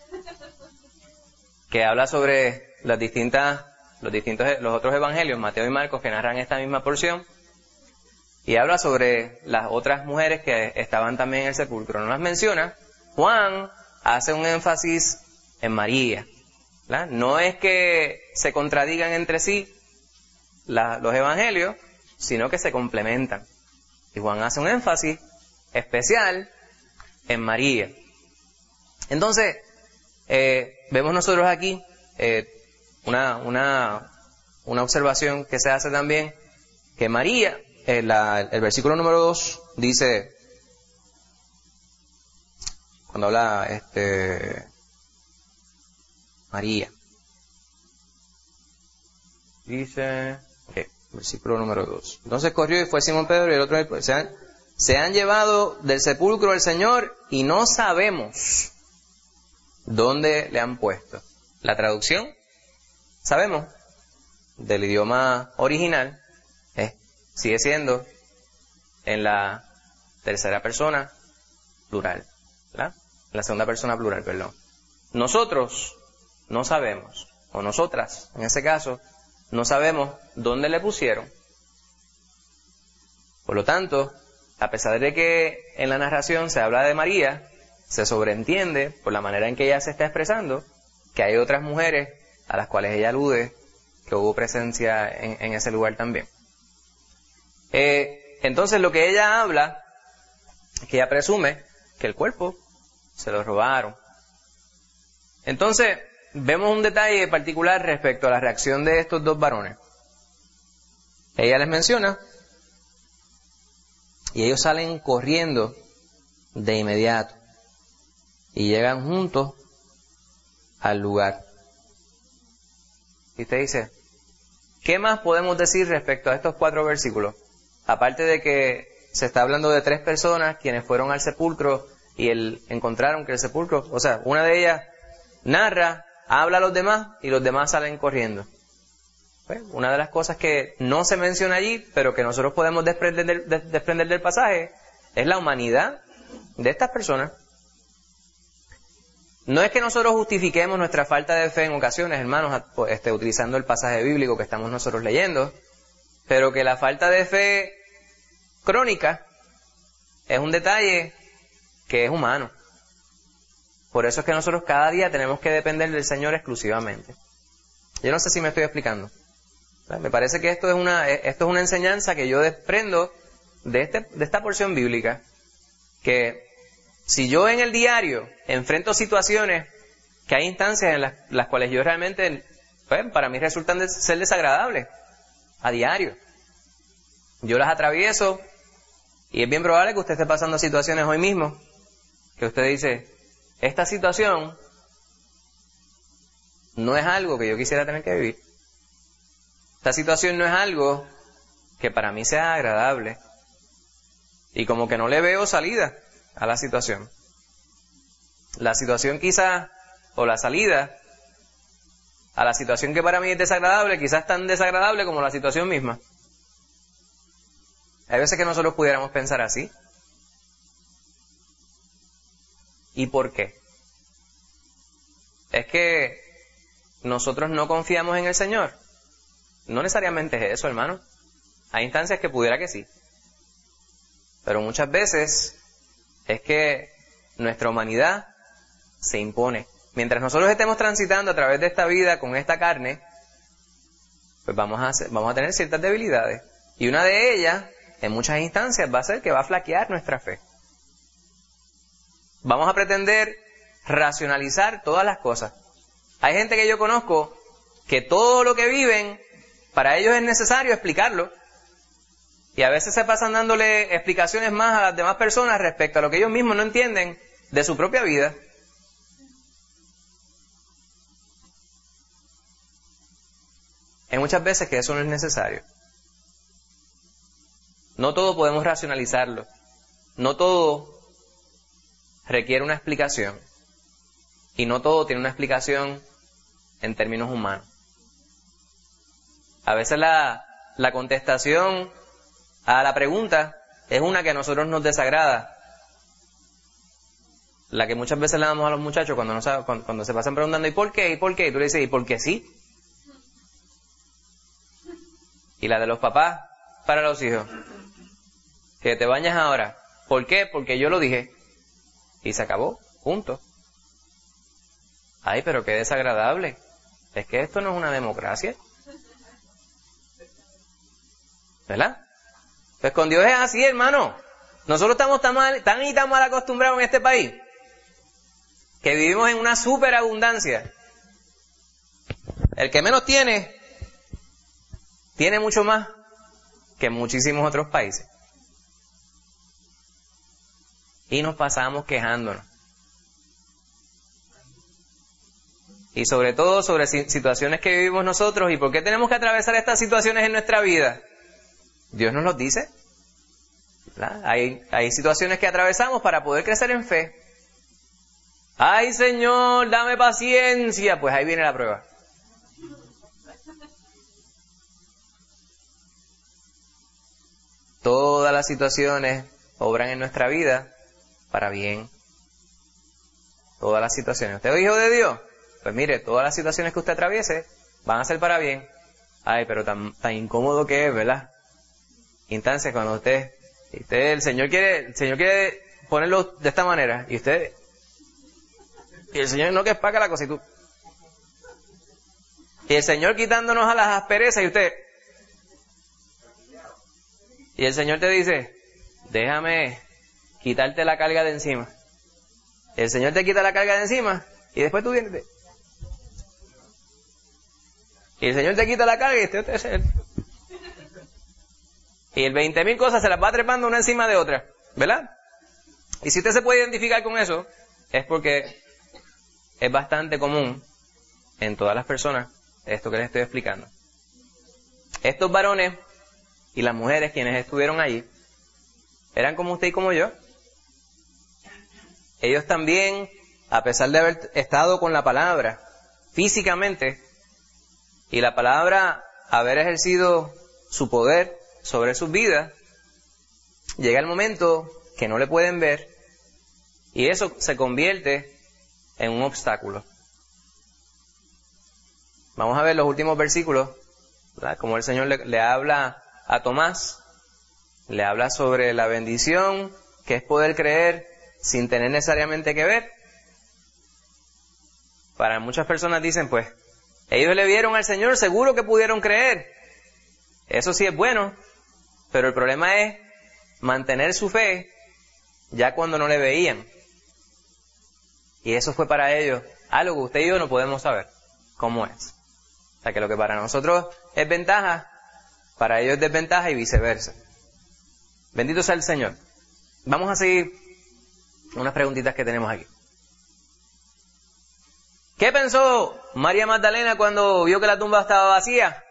que habla sobre las distintas, los distintos, los otros evangelios, Mateo y Marcos, que narran esta misma porción, y habla sobre las otras mujeres que estaban también en el sepulcro. No las menciona. Juan hace un énfasis en María, ¿verdad? No es que se contradigan entre sí la, los evangelios, sino que se complementan. Y Juan hace un énfasis especial en María. Entonces, eh, vemos nosotros aquí eh, una, una, una observación que se hace también, que María, eh, la, el versículo número dos dice, cuando habla este María, dice, okay, versículo número dos. Entonces corrió y fue Simón Pedro y el otro, se han, se han llevado del sepulcro al Señor y no sabemos dónde le han puesto. La traducción, sabemos, del idioma original, eh, sigue siendo en la tercera persona plural, ¿verdad? En la segunda persona plural, perdón. Nosotros no sabemos, o nosotras, en ese caso, no sabemos dónde le pusieron. Por lo tanto, a pesar de que en la narración se habla de María, se sobreentiende, por la manera en que ella se está expresando, que hay otras mujeres a las cuales ella alude que hubo presencia en, en ese lugar también. Eh, entonces lo que ella habla, es que ella presume que el cuerpo se lo robaron. Entonces, vemos un detalle particular respecto a la reacción de estos dos varones. Ella les menciona Y ellos salen corriendo de inmediato y llegan juntos al lugar. Y usted dice, ¿qué más podemos decir respecto a estos cuatro versículos? Aparte de que se está hablando de tres personas quienes fueron al sepulcro y el, encontraron que el sepulcro, o sea, una de ellas narra, habla a los demás y los demás salen corriendo. Pues, una de las cosas que no se menciona allí, pero que nosotros podemos desprender del, de, desprender del pasaje, es la humanidad de estas personas. No es que nosotros justifiquemos nuestra falta de fe en ocasiones, hermanos, este, utilizando el pasaje bíblico que estamos nosotros leyendo, pero que la falta de fe crónica es un detalle que es humano. Por eso es que nosotros cada día tenemos que depender del Señor exclusivamente. Yo no sé si me estoy explicando. Me parece que esto es una, esto es una enseñanza que yo desprendo de, este, de esta porción bíblica, que si yo en el diario enfrento situaciones que hay instancias en las, las cuales yo realmente, pues, para mí resultan de ser desagradables, a diario, yo las atravieso y es bien probable que usted esté pasando situaciones hoy mismo que usted dice, esta situación no es algo que yo quisiera tener que vivir. Esta situación no es algo que para mí sea agradable. Y como que no le veo salida a la situación. La situación quizás, o la salida a la situación que para mí es desagradable, quizás tan desagradable como la situación misma. Hay veces que nosotros pudiéramos pensar así. ¿Y por qué? Es que nosotros no confiamos en el Señor. No necesariamente es eso, hermano. Hay instancias que pudiera que sí. Pero muchas veces es que nuestra humanidad se impone. Mientras nosotros estemos transitando a través de esta vida con esta carne, pues vamos a, hacer, vamos a tener ciertas debilidades. Y una de ellas, en muchas instancias, va a ser que va a flaquear nuestra fe. Vamos a pretender racionalizar todas las cosas. Hay gente que yo conozco que todo lo que viven, para ellos es necesario explicarlo. Y a veces se pasan dándole explicaciones más a las demás personas respecto a lo que ellos mismos no entienden de su propia vida. Hay muchas veces que eso no es necesario. No todo podemos racionalizarlo. No todo requiere una explicación. Y no todo tiene una explicación en términos humanos. A veces la, la contestación a la pregunta es una que a nosotros nos desagrada. La que muchas veces le damos a los muchachos cuando, no saben, cuando, cuando se pasan preguntando ¿y por qué? ¿y por qué? Y tú le dices ¿y por qué sí? Y la de los papás para los hijos. Que te bañas ahora. ¿Por qué? Porque yo lo dije. Y se acabó. Punto. Ay, pero qué desagradable. Es que esto no es una democracia. ¿Verdad? Pues con Dios es así, hermano. Nosotros estamos tan, mal, tan y tan mal acostumbrados en este país que vivimos en una superabundancia. El que menos tiene, tiene mucho más que en muchísimos otros países. Y nos pasamos quejándonos. Y sobre todo sobre situaciones que vivimos nosotros. ¿Y por qué tenemos que atravesar estas situaciones en nuestra vida? Dios nos los dice. Hay, hay situaciones que atravesamos para poder crecer en fe. ¡Ay, Señor, dame paciencia! Pues ahí viene la prueba. Todas las situaciones obran en nuestra vida para bien. Todas las situaciones. ¿Usted es hijo de Dios? Pues mire, todas las situaciones que usted atraviese van a ser para bien. Ay, pero tan, tan incómodo que es, ¿verdad? Instancias cuando usted, usted, el Señor quiere, el Señor quiere ponerlo de esta manera, y usted, y el Señor no que espaca la cosa, y tú, y el Señor quitándonos a las asperezas, y usted, y el Señor te dice, déjame quitarte la carga de encima. Y el Señor te quita la carga de encima, y después tú vienes, y el Señor te quita la carga, y usted, usted, Y el veinte mil cosas se las va trepando una encima de otra, ¿verdad? Y si usted se puede identificar con eso, es porque es bastante común en todas las personas esto que les estoy explicando. Estos varones y las mujeres quienes estuvieron allí eran como usted y como yo. Ellos también, a pesar de haber estado con la palabra físicamente y la palabra haber ejercido su poder sobre sus vidas, llega el momento que no le pueden ver y eso se convierte en un obstáculo. Vamos a ver los últimos versículos, ¿verdad? Como el Señor le, le habla a Tomás, le habla sobre la bendición que es poder creer sin tener necesariamente que ver. Para muchas personas dicen, pues, ellos le vieron al Señor, seguro que pudieron creer. Eso sí es bueno, pero el problema es mantener su fe ya cuando no le veían. Y eso fue para ellos algo que usted y yo no podemos saber cómo es. O sea que lo que para nosotros es ventaja, para ellos es desventaja y viceversa. Bendito sea el Señor. Vamos a seguir unas preguntitas que tenemos aquí. ¿Qué pensó María Magdalena cuando vio que la tumba estaba vacía?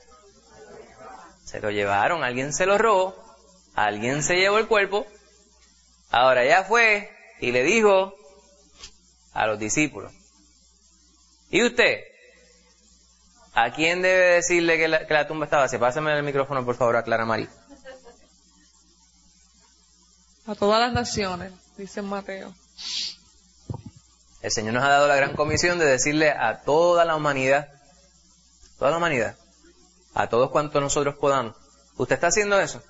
Se lo llevaron, alguien se lo robó, alguien se llevó el cuerpo. Ahora ella fue y le dijo a los discípulos. ¿Y usted? ¿A quién debe decirle que la, que la tumba estaba vacía? Pásame el micrófono, por favor, a Clara María. A todas las naciones, dice Mateo. El Señor nos ha dado la gran comisión de decirle a toda la humanidad, toda la humanidad, a todos cuantos nosotros podamos. ¿Usted está haciendo eso?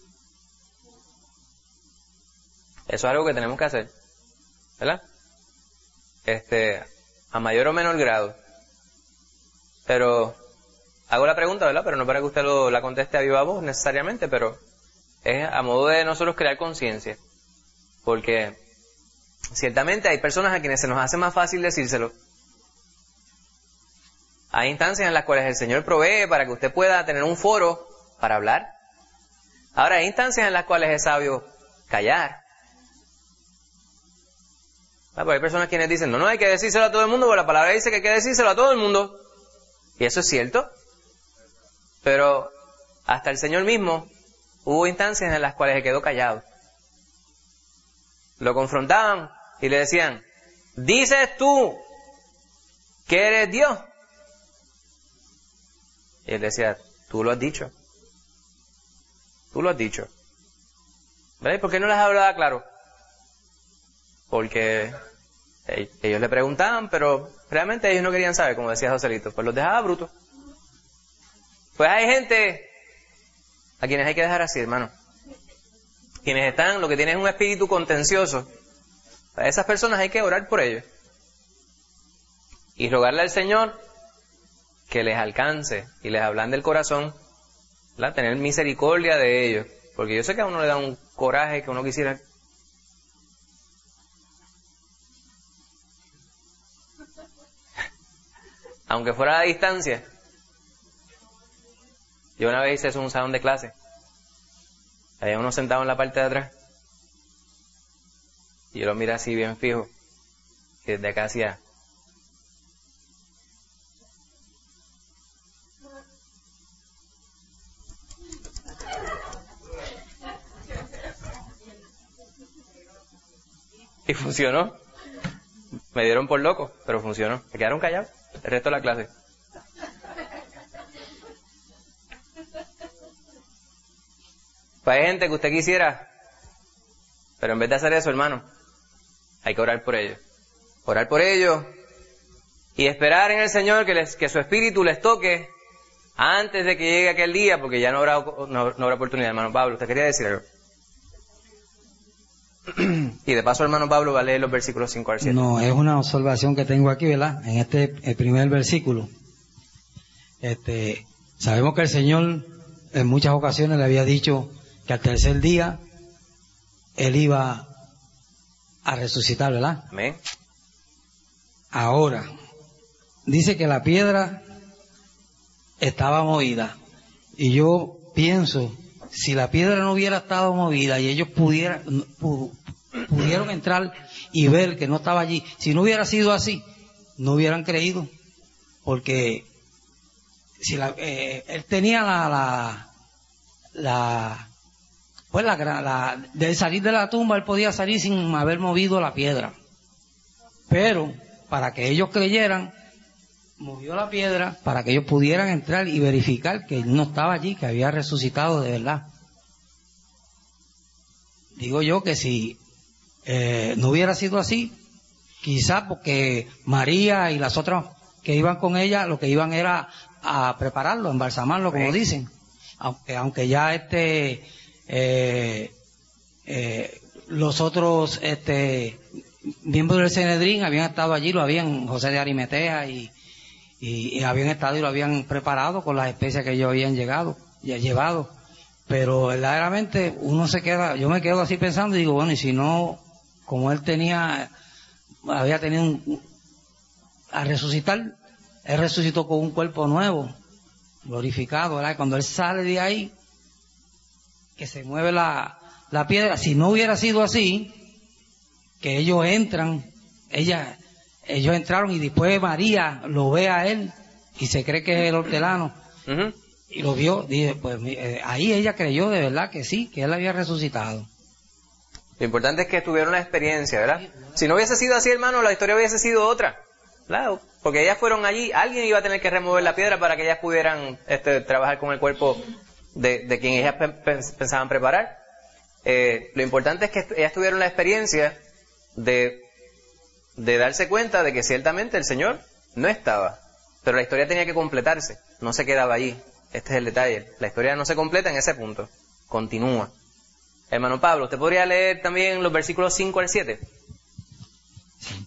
Eso es algo que tenemos que hacer, ¿verdad? Este, a mayor o menor grado. Pero, hago la pregunta, ¿verdad? Pero no para que usted lo, la conteste a viva voz necesariamente, pero es a modo de nosotros crear conciencia. Porque ciertamente hay personas a quienes se nos hace más fácil decírselo. Hay instancias en las cuales el Señor provee para que usted pueda tener un foro para hablar. Ahora hay instancias en las cuales es sabio callar. Ah, pues hay personas quienes dicen, no, no hay que decírselo a todo el mundo, porque la palabra dice que hay que decírselo a todo el mundo. Y eso es cierto. Pero hasta el Señor mismo hubo instancias en las cuales se quedó callado. Lo confrontaban y le decían, ¿dices tú que eres Dios? Y él decía, tú lo has dicho. Tú lo has dicho. ¿Veis? ¿Por qué no les hablaba claro? Porque ellos le preguntaban, pero realmente ellos no querían saber, como decía Joselito, pues los dejaba brutos. Pues hay gente a quienes hay que dejar así, hermano. Quienes están, lo que tienen es un espíritu contencioso. A esas personas hay que orar por ellos. Y rogarle al Señor que les alcance y les ablande el corazón, ¿verdad? Tener misericordia de ellos. Porque yo sé que a uno le da un coraje que uno quisiera. Aunque fuera a la distancia. Yo una vez hice eso en un salón de clase. Había uno sentado en la parte de atrás. Y yo lo miré así bien fijo. Y desde acá hacía. Y funcionó. Me dieron por loco, pero funcionó. Se quedaron callados el resto de la clase. Pues hay gente que usted quisiera, pero en vez de hacer eso, hermano, hay que orar por ellos. Orar por ellos y esperar en el Señor que, les, que su espíritu les toque antes de que llegue aquel día, porque ya no habrá, no, no habrá oportunidad. Hermano Pablo, ¿usted quería decir algo? Y de paso, hermano Pablo, va a leer los versículos cinco al siete. No, es una observación que tengo aquí, ¿verdad? En este el primer versículo. Este, sabemos que el Señor en muchas ocasiones le había dicho que al tercer día Él iba a resucitar, ¿verdad? Amén. Ahora, dice que la piedra estaba movida. Y yo pienso si la piedra no hubiera estado movida y ellos pudieran, pu, pudieron entrar y ver que no estaba allí, si no hubiera sido así, no hubieran creído, porque si la, eh, él tenía la, la, la pues la, la, de salir de la tumba, él podía salir sin haber movido la piedra, pero para que ellos creyeran, movió la piedra para que ellos pudieran entrar y verificar que él no estaba allí, que había resucitado de verdad. Digo yo que si eh, no hubiera sido así, quizás porque María y las otras que iban con ella, lo que iban era a prepararlo, a embalsamarlo, como dicen. Aunque, aunque ya este eh, eh, los otros este miembros del Sanedrín habían estado allí, lo habían, José de Arimatea y Y, y habían estado y lo habían preparado con las especias que ellos habían llegado, ya llevado. Pero verdaderamente uno se queda, yo me quedo así pensando y digo, bueno, y si no, como él tenía, había tenido un, a resucitar, él resucitó con un cuerpo nuevo, glorificado, ¿verdad? Cuando él sale de ahí, que se mueve la, la piedra, si no hubiera sido así, que ellos entran, ella, ellos entraron y después María lo ve a él y se cree que es el hortelano. Uh-huh. Y lo vio, dije, pues eh, ahí ella creyó de verdad que sí, que él había resucitado. Lo importante es que tuvieron la experiencia, ¿verdad? Si no hubiese sido así, hermano, la historia hubiese sido otra. Claro, porque ellas fueron allí, alguien iba a tener que remover la piedra para que ellas pudieran este, trabajar con el cuerpo de, de quien ellas pe- pensaban preparar. Eh, lo importante es que ellas tuvieron la experiencia de de darse cuenta de que ciertamente el Señor no estaba, pero la historia tenía que completarse, no se quedaba allí. Este es el detalle, la historia no se completa en ese punto, continúa. Hermano Pablo, ¿usted podría leer también los versículos cinco al siete? Sí.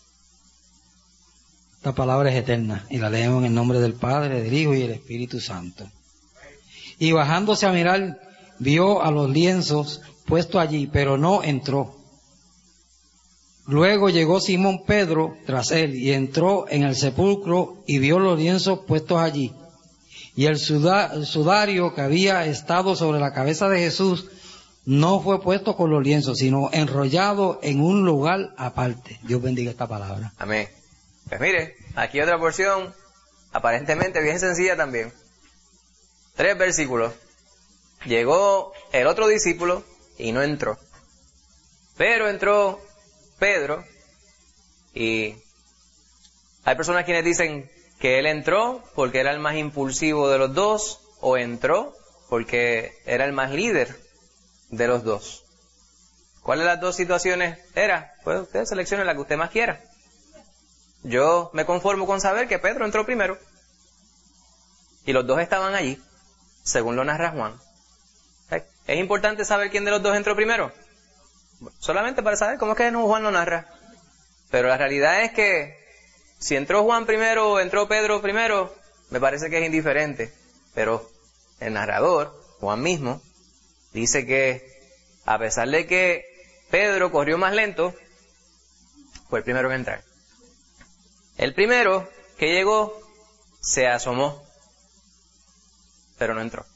Esta palabra es eterna y la leemos en el nombre del Padre, del Hijo y del Espíritu Santo. Y bajándose a mirar, vio a los lienzos puestos allí, pero no entró. Luego llegó Simón Pedro tras él y entró en el sepulcro y vio los lienzos puestos allí. Y el, suda, el sudario que había estado sobre la cabeza de Jesús no fue puesto con los lienzos, sino enrollado en un lugar aparte. Dios bendiga esta palabra. Amén. Pues mire, aquí otra porción, aparentemente bien sencilla también. Tres versículos. Llegó el otro discípulo y no entró. Pero entró Pedro, y hay personas quienes dicen que él entró porque era el más impulsivo de los dos, o entró porque era el más líder de los dos. ¿Cuál de las dos situaciones era? Pues usted seleccione la que usted más quiera. Yo me conformo con saber que Pedro entró primero, y los dos estaban allí, según lo narra Juan. ¿Es importante saber quién de los dos entró primero? Solamente para saber cómo es que Juan lo narra. Pero la realidad es que si entró Juan primero o entró Pedro primero, me parece que es indiferente. Pero el narrador, Juan mismo, dice que a pesar de que Pedro corrió más lento, fue el primero en entrar. El primero que llegó se asomó, pero no entró.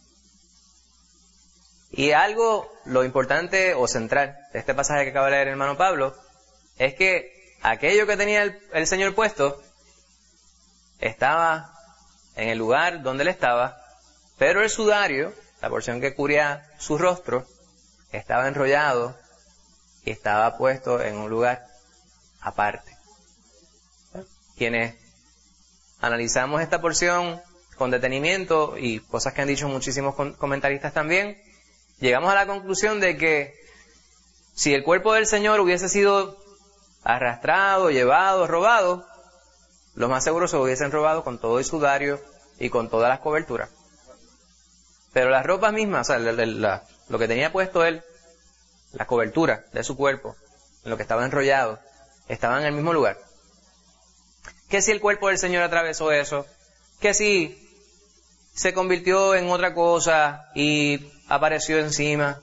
Y algo, lo importante o central de este pasaje que acaba de leer el hermano Pablo, es que aquello que tenía el, el Señor puesto estaba en el lugar donde él estaba, pero el sudario, la porción que cubría su rostro, estaba enrollado y estaba puesto en un lugar aparte. Quienes analizamos esta porción con detenimiento y cosas que han dicho muchísimos comentaristas también, llegamos a la conclusión de que si el cuerpo del Señor hubiese sido arrastrado, llevado, robado, lo más seguro se lo hubiesen robado con todo el sudario y con todas las coberturas. Pero las ropas mismas, o sea, la, la, lo que tenía puesto él, la cobertura de su cuerpo, en lo que estaba enrollado, estaban en el mismo lugar. ¿Qué si el cuerpo del Señor atravesó eso? ¿Qué si se convirtió en otra cosa y apareció encima?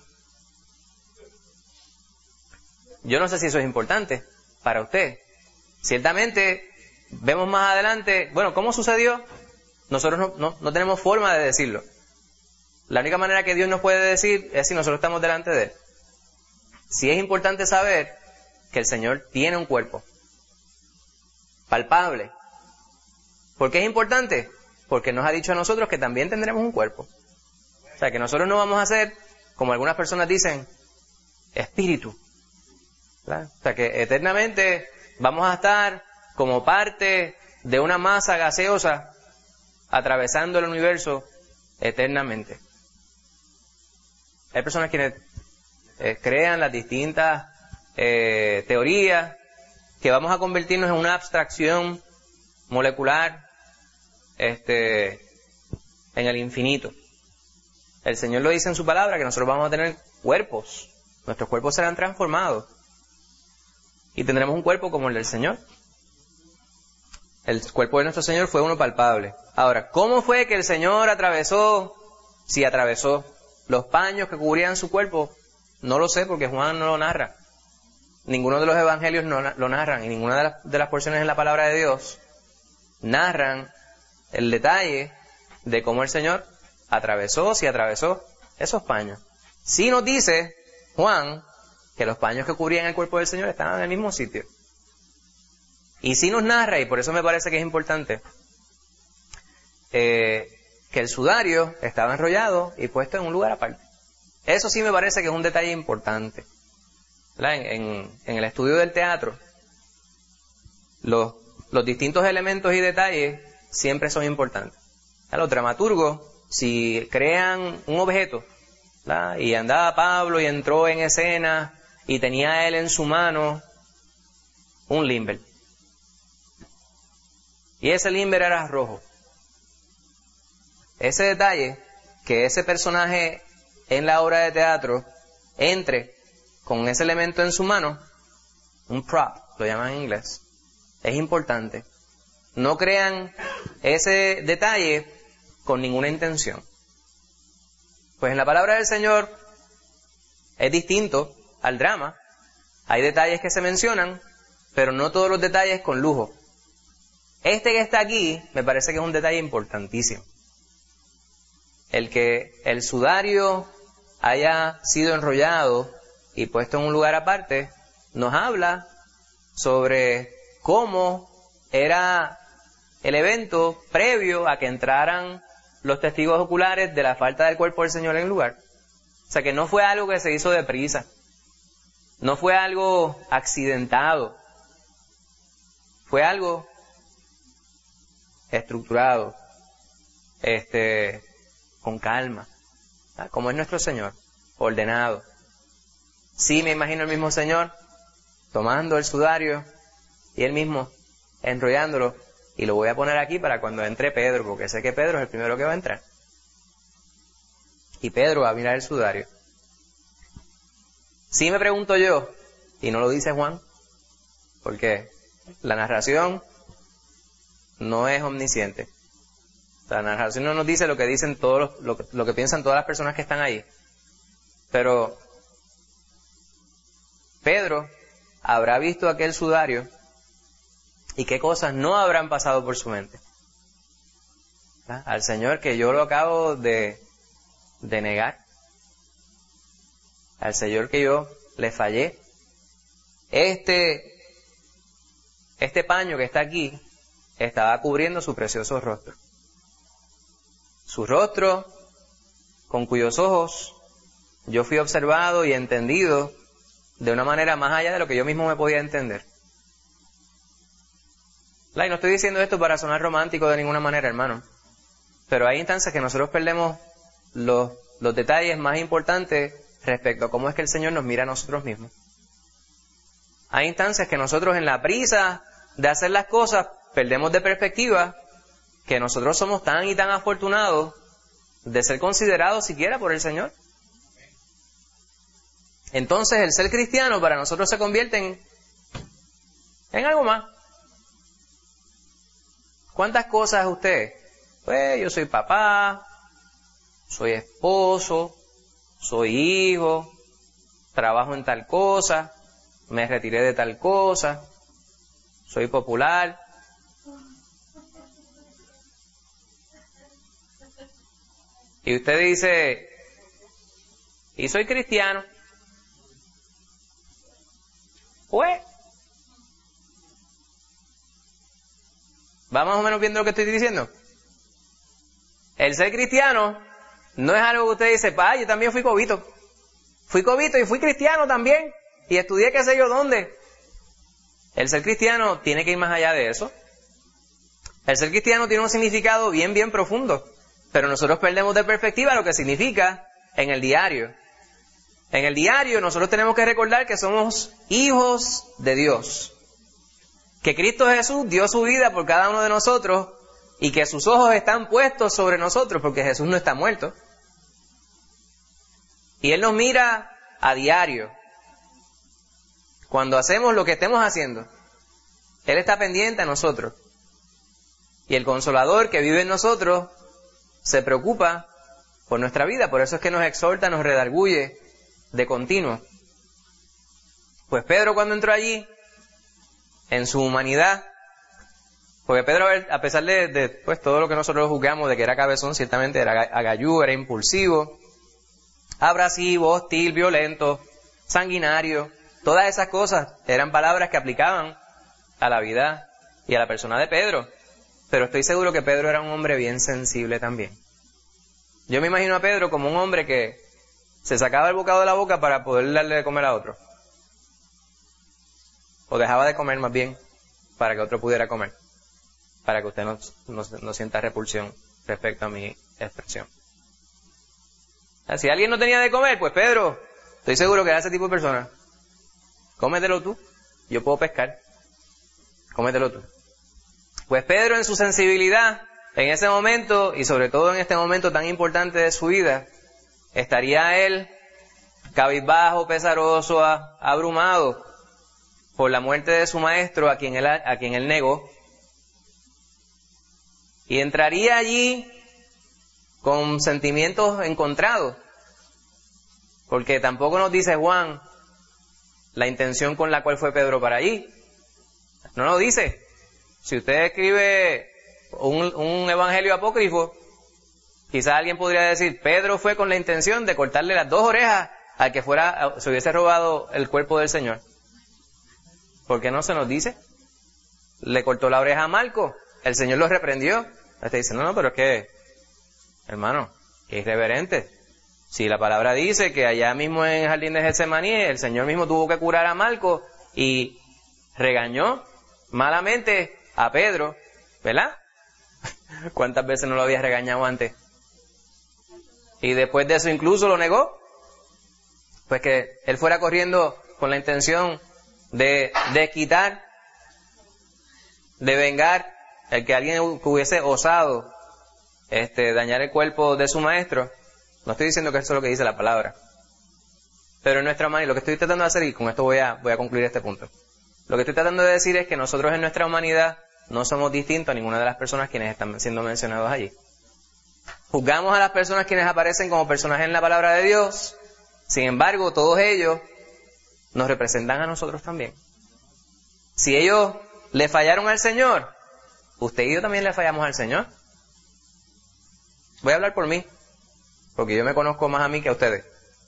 Yo no sé si eso es importante para usted. Ciertamente, vemos más adelante, bueno, ¿cómo sucedió? Nosotros no, no, no tenemos forma de decirlo. La única manera que Dios nos puede decir es si nosotros estamos delante de Él. Sí es importante saber que el Señor tiene un cuerpo palpable. ¿Por qué es importante? Porque nos ha dicho a nosotros que también tendremos un cuerpo. O sea, que nosotros no vamos a ser, como algunas personas dicen, espíritu. ¿Verdad? O sea, que eternamente vamos a estar como parte de una masa gaseosa atravesando el universo eternamente. Hay personas quienes eh, crean las distintas eh, teorías que vamos a convertirnos en una abstracción molecular este, en el infinito. El Señor lo dice en su palabra que nosotros vamos a tener cuerpos. Nuestros cuerpos serán transformados. Y tendremos un cuerpo como el del Señor. El cuerpo de nuestro Señor fue uno palpable. Ahora, ¿cómo fue que el Señor atravesó, si atravesó, los paños que cubrían su cuerpo? No lo sé porque Juan no lo narra. Ninguno de los evangelios no lo narran y ninguna de las, de las porciones en la palabra de Dios narran el detalle de cómo el Señor atravesó, si atravesó esos paños. Sí nos dice Juan que los paños que cubrían el cuerpo del Señor estaban en el mismo sitio. Y sí nos narra, y por eso me parece que es importante, eh, que el sudario estaba enrollado y puesto en un lugar aparte. Eso sí me parece que es un detalle importante. En, en, en el estudio del teatro, los, los distintos elementos y detalles siempre son importantes. Los dramaturgos, si crean un objeto, ¿verdad? Y andaba Pablo y entró en escena y tenía él en su mano un limber. Y ese limber era rojo. Ese detalle, que ese personaje en la obra de teatro entre con ese elemento en su mano, un prop, lo llaman en inglés, es importante. No crean ese detalle con ninguna intención. Pues en la palabra del Señor es distinto al drama. Hay detalles que se mencionan, pero no todos los detalles con lujo. Este que está aquí me parece que es un detalle importantísimo. El que el sudario haya sido enrollado y puesto en un lugar aparte, nos habla sobre cómo era el evento previo a que entraran los testigos oculares de la falta del cuerpo del Señor en el lugar. O sea que no fue algo que se hizo deprisa, no fue algo accidentado, fue algo estructurado, este, con calma, ¿verdad? Como es nuestro Señor, ordenado. Sí, me imagino el mismo Señor tomando el sudario y él mismo enrollándolo, y lo voy a poner aquí para cuando entre Pedro, porque sé que Pedro es el primero que va a entrar. Y Pedro va a mirar el sudario. Sí, me pregunto yo, y no lo dice Juan, porque la narración no es omnisciente. La narración no nos dice lo que dicen todos los, lo, lo que piensan todas las personas que están ahí. Pero Pedro habrá visto aquel sudario y qué cosas no habrán pasado por su mente. ¿Ah? Al Señor que yo lo acabo de, de negar. Al Señor que yo le fallé. Este, este paño que está aquí estaba cubriendo su precioso rostro. Su rostro con cuyos ojos yo fui observado y entendido de una manera más allá de lo que yo mismo me podía entender. Y no estoy diciendo esto para sonar romántico de ninguna manera, hermano. Pero hay instancias que nosotros perdemos los, los detalles más importantes respecto a cómo es que el Señor nos mira a nosotros mismos. Hay instancias que nosotros en la prisa de hacer las cosas perdemos de perspectiva que nosotros somos tan y tan afortunados de ser considerados siquiera por el Señor. Entonces el ser cristiano para nosotros se convierte en, en algo más. ¿Cuántas cosas usted? Pues yo soy papá, soy esposo, soy hijo, trabajo en tal cosa, me retiré de tal cosa, soy popular. Y usted dice, y soy cristiano. Pues, ¿va más o menos viendo lo que estoy diciendo? El ser cristiano no es algo que usted dice, pa, yo también fui cobito. Fui cobito y fui cristiano también. Y estudié qué sé yo dónde. El ser cristiano tiene que ir más allá de eso. El ser cristiano tiene un significado bien, bien profundo. Pero nosotros perdemos de perspectiva lo que significa en el diario. En el diario nosotros tenemos que recordar que somos hijos de Dios. Que Cristo Jesús dio su vida por cada uno de nosotros y que sus ojos están puestos sobre nosotros porque Jesús no está muerto. Y Él nos mira a diario. Cuando hacemos lo que estemos haciendo, Él está pendiente a nosotros. Y el Consolador que vive en nosotros se preocupa por nuestra vida. Por eso es que nos exhorta, nos redarguye de continuo. Pues Pedro, cuando entró allí, en su humanidad, porque Pedro, a pesar de, de pues, todo lo que nosotros juzgamos de que era cabezón, ciertamente era agayú, era impulsivo, abrasivo, hostil, violento, sanguinario, todas esas cosas eran palabras que aplicaban a la vida y a la persona de Pedro. Pero estoy seguro que Pedro era un hombre bien sensible también. Yo me imagino a Pedro como un hombre que se sacaba el bocado de la boca para poder darle de comer a otro. O dejaba de comer más bien para que otro pudiera comer. Para que usted no, no, no sienta repulsión respecto a mi expresión. Si alguien no tenía de comer, pues Pedro, estoy seguro que era ese tipo de persona. Cómetelo tú, yo puedo pescar. Cómetelo tú. Pues Pedro, en su sensibilidad, en ese momento, y sobre todo en este momento tan importante de su vida, estaría él cabizbajo, pesaroso, abrumado por la muerte de su maestro, a quien él, a quien él negó. Y entraría allí con sentimientos encontrados, porque tampoco nos dice Juan la intención con la cual fue Pedro para allí. No nos dice. Si usted escribe un, un evangelio apócrifo, quizás alguien podría decir, Pedro fue con la intención de cortarle las dos orejas al que fuera, se hubiese robado el cuerpo del Señor. ¿Por qué no se nos dice? Le cortó la oreja a Malco, el Señor lo reprendió. Usted dice, no, no, pero es que, hermano, que irreverente. Si la palabra dice que allá mismo en el jardín de Getsemaní, el Señor mismo tuvo que curar a Malco y regañó malamente a Pedro, ¿verdad? ¿Cuántas veces no lo había regañado antes? Y después de eso incluso lo negó. Pues que él fuera corriendo con la intención de, de quitar, de vengar, el que alguien hubiese osado este, dañar el cuerpo de su maestro. No estoy diciendo que eso es lo que dice la palabra. Pero en nuestra humanidad, lo que estoy tratando de hacer, y con esto voy a, voy a concluir este punto. Lo que estoy tratando de decir es que nosotros en nuestra humanidad no somos distintos a ninguna de las personas quienes están siendo mencionados allí. Juzgamos a las personas quienes aparecen como personajes en la palabra de Dios. Sin embargo, todos ellos nos representan a nosotros también. Si ellos le fallaron al Señor, usted y yo también le fallamos al Señor. Voy a hablar por mí, porque yo me conozco más a mí que a ustedes.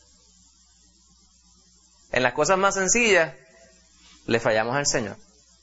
En las cosas más sencillas, le fallamos al Señor.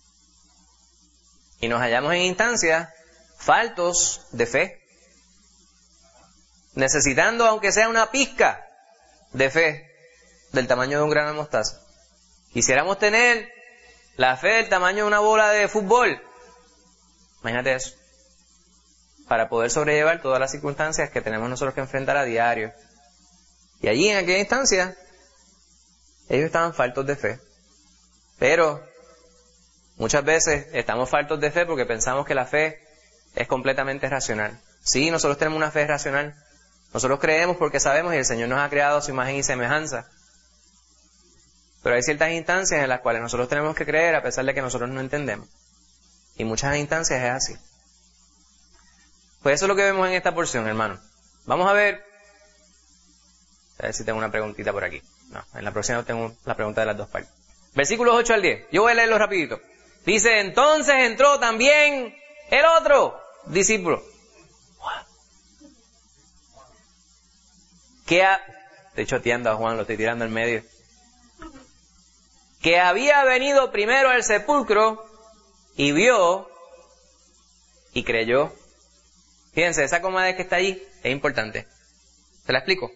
Y nos hallamos en instancias faltos de fe. Necesitando, aunque sea una pizca de fe del tamaño de un grano de mostaza. Quisiéramos tener la fe del tamaño de una bola de fútbol. Imagínate eso. Para poder sobrellevar todas las circunstancias que tenemos nosotros que enfrentar a diario. Y allí, en aquella instancia, ellos estaban faltos de fe. Pero muchas veces estamos faltos de fe porque pensamos que la fe es completamente racional. Sí, nosotros tenemos una fe racional. Nosotros creemos porque sabemos y el Señor nos ha creado a su imagen y semejanza. Pero hay ciertas instancias en las cuales nosotros tenemos que creer a pesar de que nosotros no entendemos. Y muchas instancias es así. Pues eso es lo que vemos en esta porción, hermano. Vamos a ver. A ver si tengo una preguntita por aquí. No, en la próxima tengo la pregunta de las dos partes. Versículos ocho al diez. Yo voy a leerlo rapidito. Dice, entonces entró también el otro discípulo. que ha... Estoy choteando a Juan, lo estoy tirando en medio. Que había venido primero al sepulcro y vio y creyó. Fíjense, esa coma de que está allí es importante. ¿Se la explico?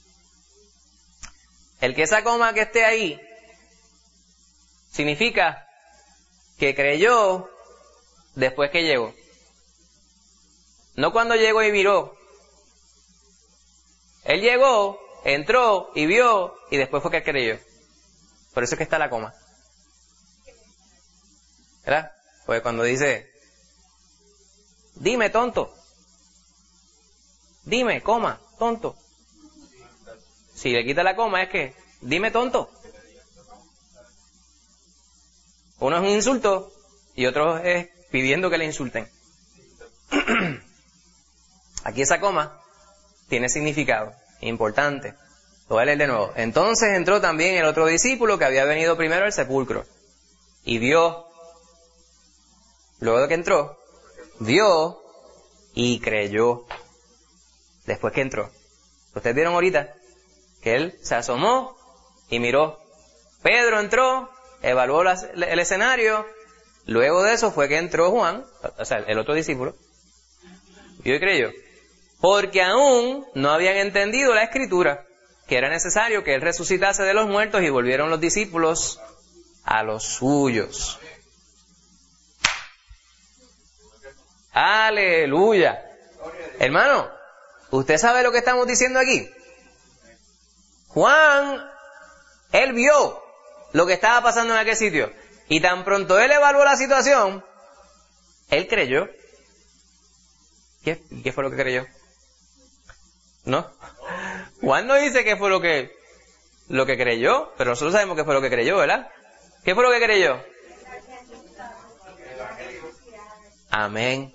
El que esa coma que esté ahí significa que creyó después que llegó. No cuando llegó y miró. Él llegó, entró y vio y después fue que creyó. Por eso es que está la coma. ¿Verdad? Pues cuando dice, dime tonto. Dime, coma, tonto. Si le quita la coma es que, dime tonto. Uno es un insulto y otro es pidiendo que le insulten. Aquí esa coma tiene significado importante. Lo voy a leer de nuevo. Entonces entró también el otro discípulo que había venido primero al sepulcro y vio. Luego de que entró, vio y creyó. Después que entró. Ustedes vieron ahorita que él se asomó y miró. Pedro entró, evaluó la, el escenario. Luego de eso fue que entró Juan, o sea, el otro discípulo, vio y creyó. Porque aún no habían entendido la escritura, que era necesario que él resucitase de los muertos, y volvieron los discípulos a los suyos. Aleluya. Hermano, ¿usted sabe lo que estamos diciendo aquí? Juan, él vio lo que estaba pasando en aquel sitio. Y tan pronto él evaluó la situación, él creyó. ¿Qué, ¿Qué fue lo que creyó? ¿No? Juan no dice qué fue lo que, lo que creyó, pero nosotros sabemos qué fue lo que creyó, ¿verdad? ¿Qué fue lo que creyó? Amén.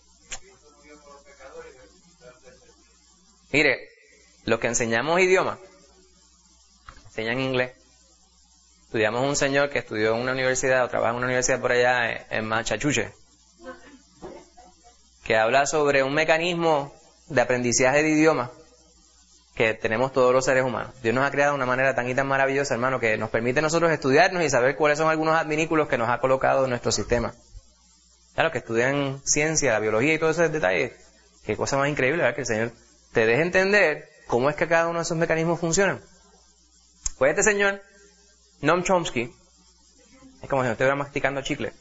Mire, los que enseñamos idiomas, enseñan inglés. Estudiamos un señor que estudió en una universidad o trabaja en una universidad por allá en, en Massachusetts, que habla sobre un mecanismo de aprendizaje de idiomas que tenemos todos los seres humanos. Dios nos ha creado de una manera tan y tan maravillosa, hermano, que nos permite a nosotros estudiarnos y saber cuáles son algunos adminículos que nos ha colocado en nuestro sistema. Claro, que estudian ciencia, la biología y todos esos detalles. Qué cosa más increíble, ¿verdad? Que el Señor te deje entender cómo es que cada uno de esos mecanismos funcionan. Pues este señor, Noam Chomsky, es como si no estuviera masticando chicle,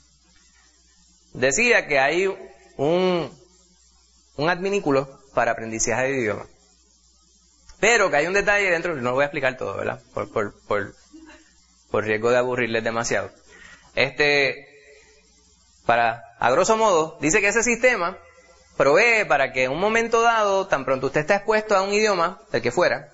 decía que hay un, un adminículo para aprendizaje de idioma. Pero que hay un detalle dentro, no lo voy a explicar todo, ¿verdad? Por, por, por, por riesgo de aburrirles demasiado. Este, para, a grosso modo, dice que ese sistema provee para que en un momento dado, tan pronto usted está expuesto a un idioma, del que fuera,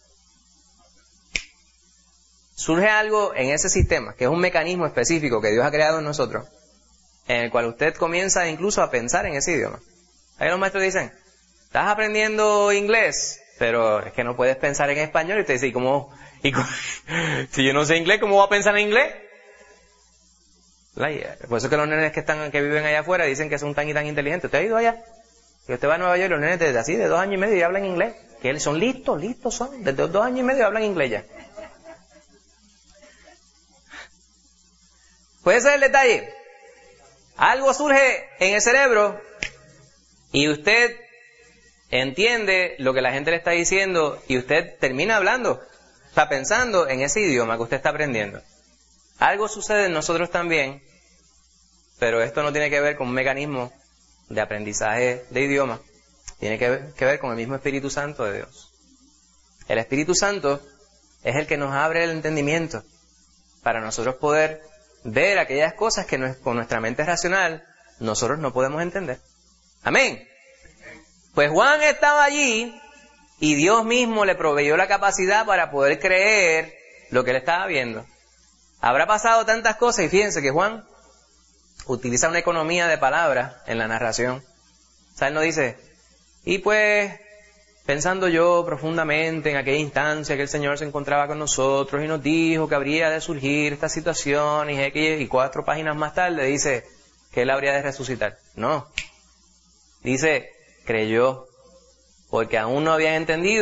surge algo en ese sistema, que es un mecanismo específico que Dios ha creado en nosotros, en el cual usted comienza incluso a pensar en ese idioma. Ahí los maestros dicen, estás aprendiendo inglés, pero es que no puedes pensar en español. Y te dice, ¿y cómo? Y cómo si yo no sé inglés, ¿cómo voy a pensar en inglés? Por eso que los nenes que están que viven allá afuera dicen que son tan y tan inteligentes. ¿Usted ha ido allá? Que usted va a Nueva York, los nenes desde así, de dos años y medio, y hablan inglés. Que son listos, listos son. Desde dos años y medio hablan inglés ya. Puede ser el detalle. Algo surge en el cerebro y usted entiende lo que la gente le está diciendo y usted termina hablando, está pensando en ese idioma que usted está aprendiendo. Algo sucede en nosotros también, pero esto no tiene que ver con un mecanismo de aprendizaje de idioma, tiene que ver, que ver con el mismo Espíritu Santo de Dios. El Espíritu Santo es el que nos abre el entendimiento para nosotros poder ver aquellas cosas que no, con nuestra mente racional nosotros no podemos entender. Amén. Pues Juan estaba allí y Dios mismo le proveyó la capacidad para poder creer lo que él estaba viendo. Habrá pasado tantas cosas y fíjense que Juan utiliza una economía de palabras en la narración. O sea, él no dice, y pues pensando yo profundamente en aquella instancia que el Señor se encontraba con nosotros y nos dijo que habría de surgir esta situación y, y cuatro páginas más tarde dice que él habría de resucitar. No. Dice, creyó, porque aún no habían entendido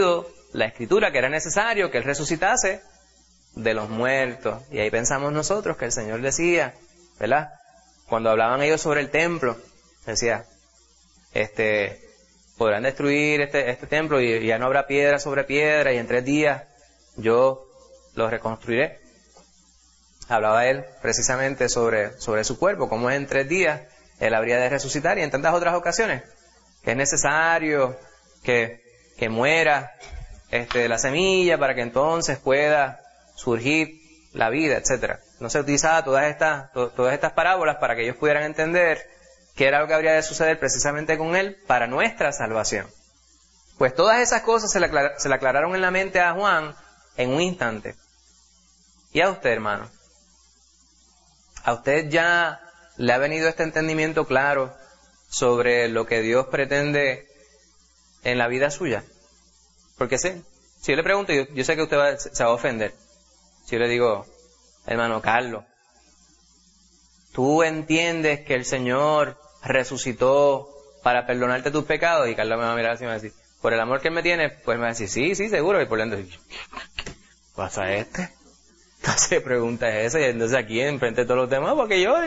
la Escritura que era necesario que Él resucitase de los muertos. Y ahí pensamos nosotros que el Señor decía, ¿verdad? Cuando hablaban ellos sobre el templo, decía, este, podrán destruir este, este templo y ya no habrá piedra sobre piedra y en tres días yo lo reconstruiré. Hablaba Él precisamente sobre, sobre su cuerpo, cómo en tres días Él habría de resucitar, y en tantas otras ocasiones que es necesario que, que muera este, la semilla para que entonces pueda surgir la vida, etcétera. No se utilizaba todas estas, to, todas estas parábolas para que ellos pudieran entender qué era lo que habría de suceder precisamente con Él para nuestra salvación. Pues todas esas cosas se le, aclar, se le aclararon en la mente a Juan en un instante. ¿Y a usted, hermano? ¿A usted ya le ha venido este entendimiento claro sobre lo que Dios pretende en la vida suya? Porque sé, si yo le pregunto, yo, yo sé que usted va, se va a ofender. Si yo le digo, hermano Carlos, ¿tú entiendes que el Señor resucitó para perdonarte tus pecados? Y Carlos me va a mirar así y me va a decir, por el amor que Él me tiene, pues me va a decir, sí, sí, seguro. Y por dentro, ¿qué pasa este? Entonces pregunta es esa, y entonces aquí enfrente de todos los demás, porque yo...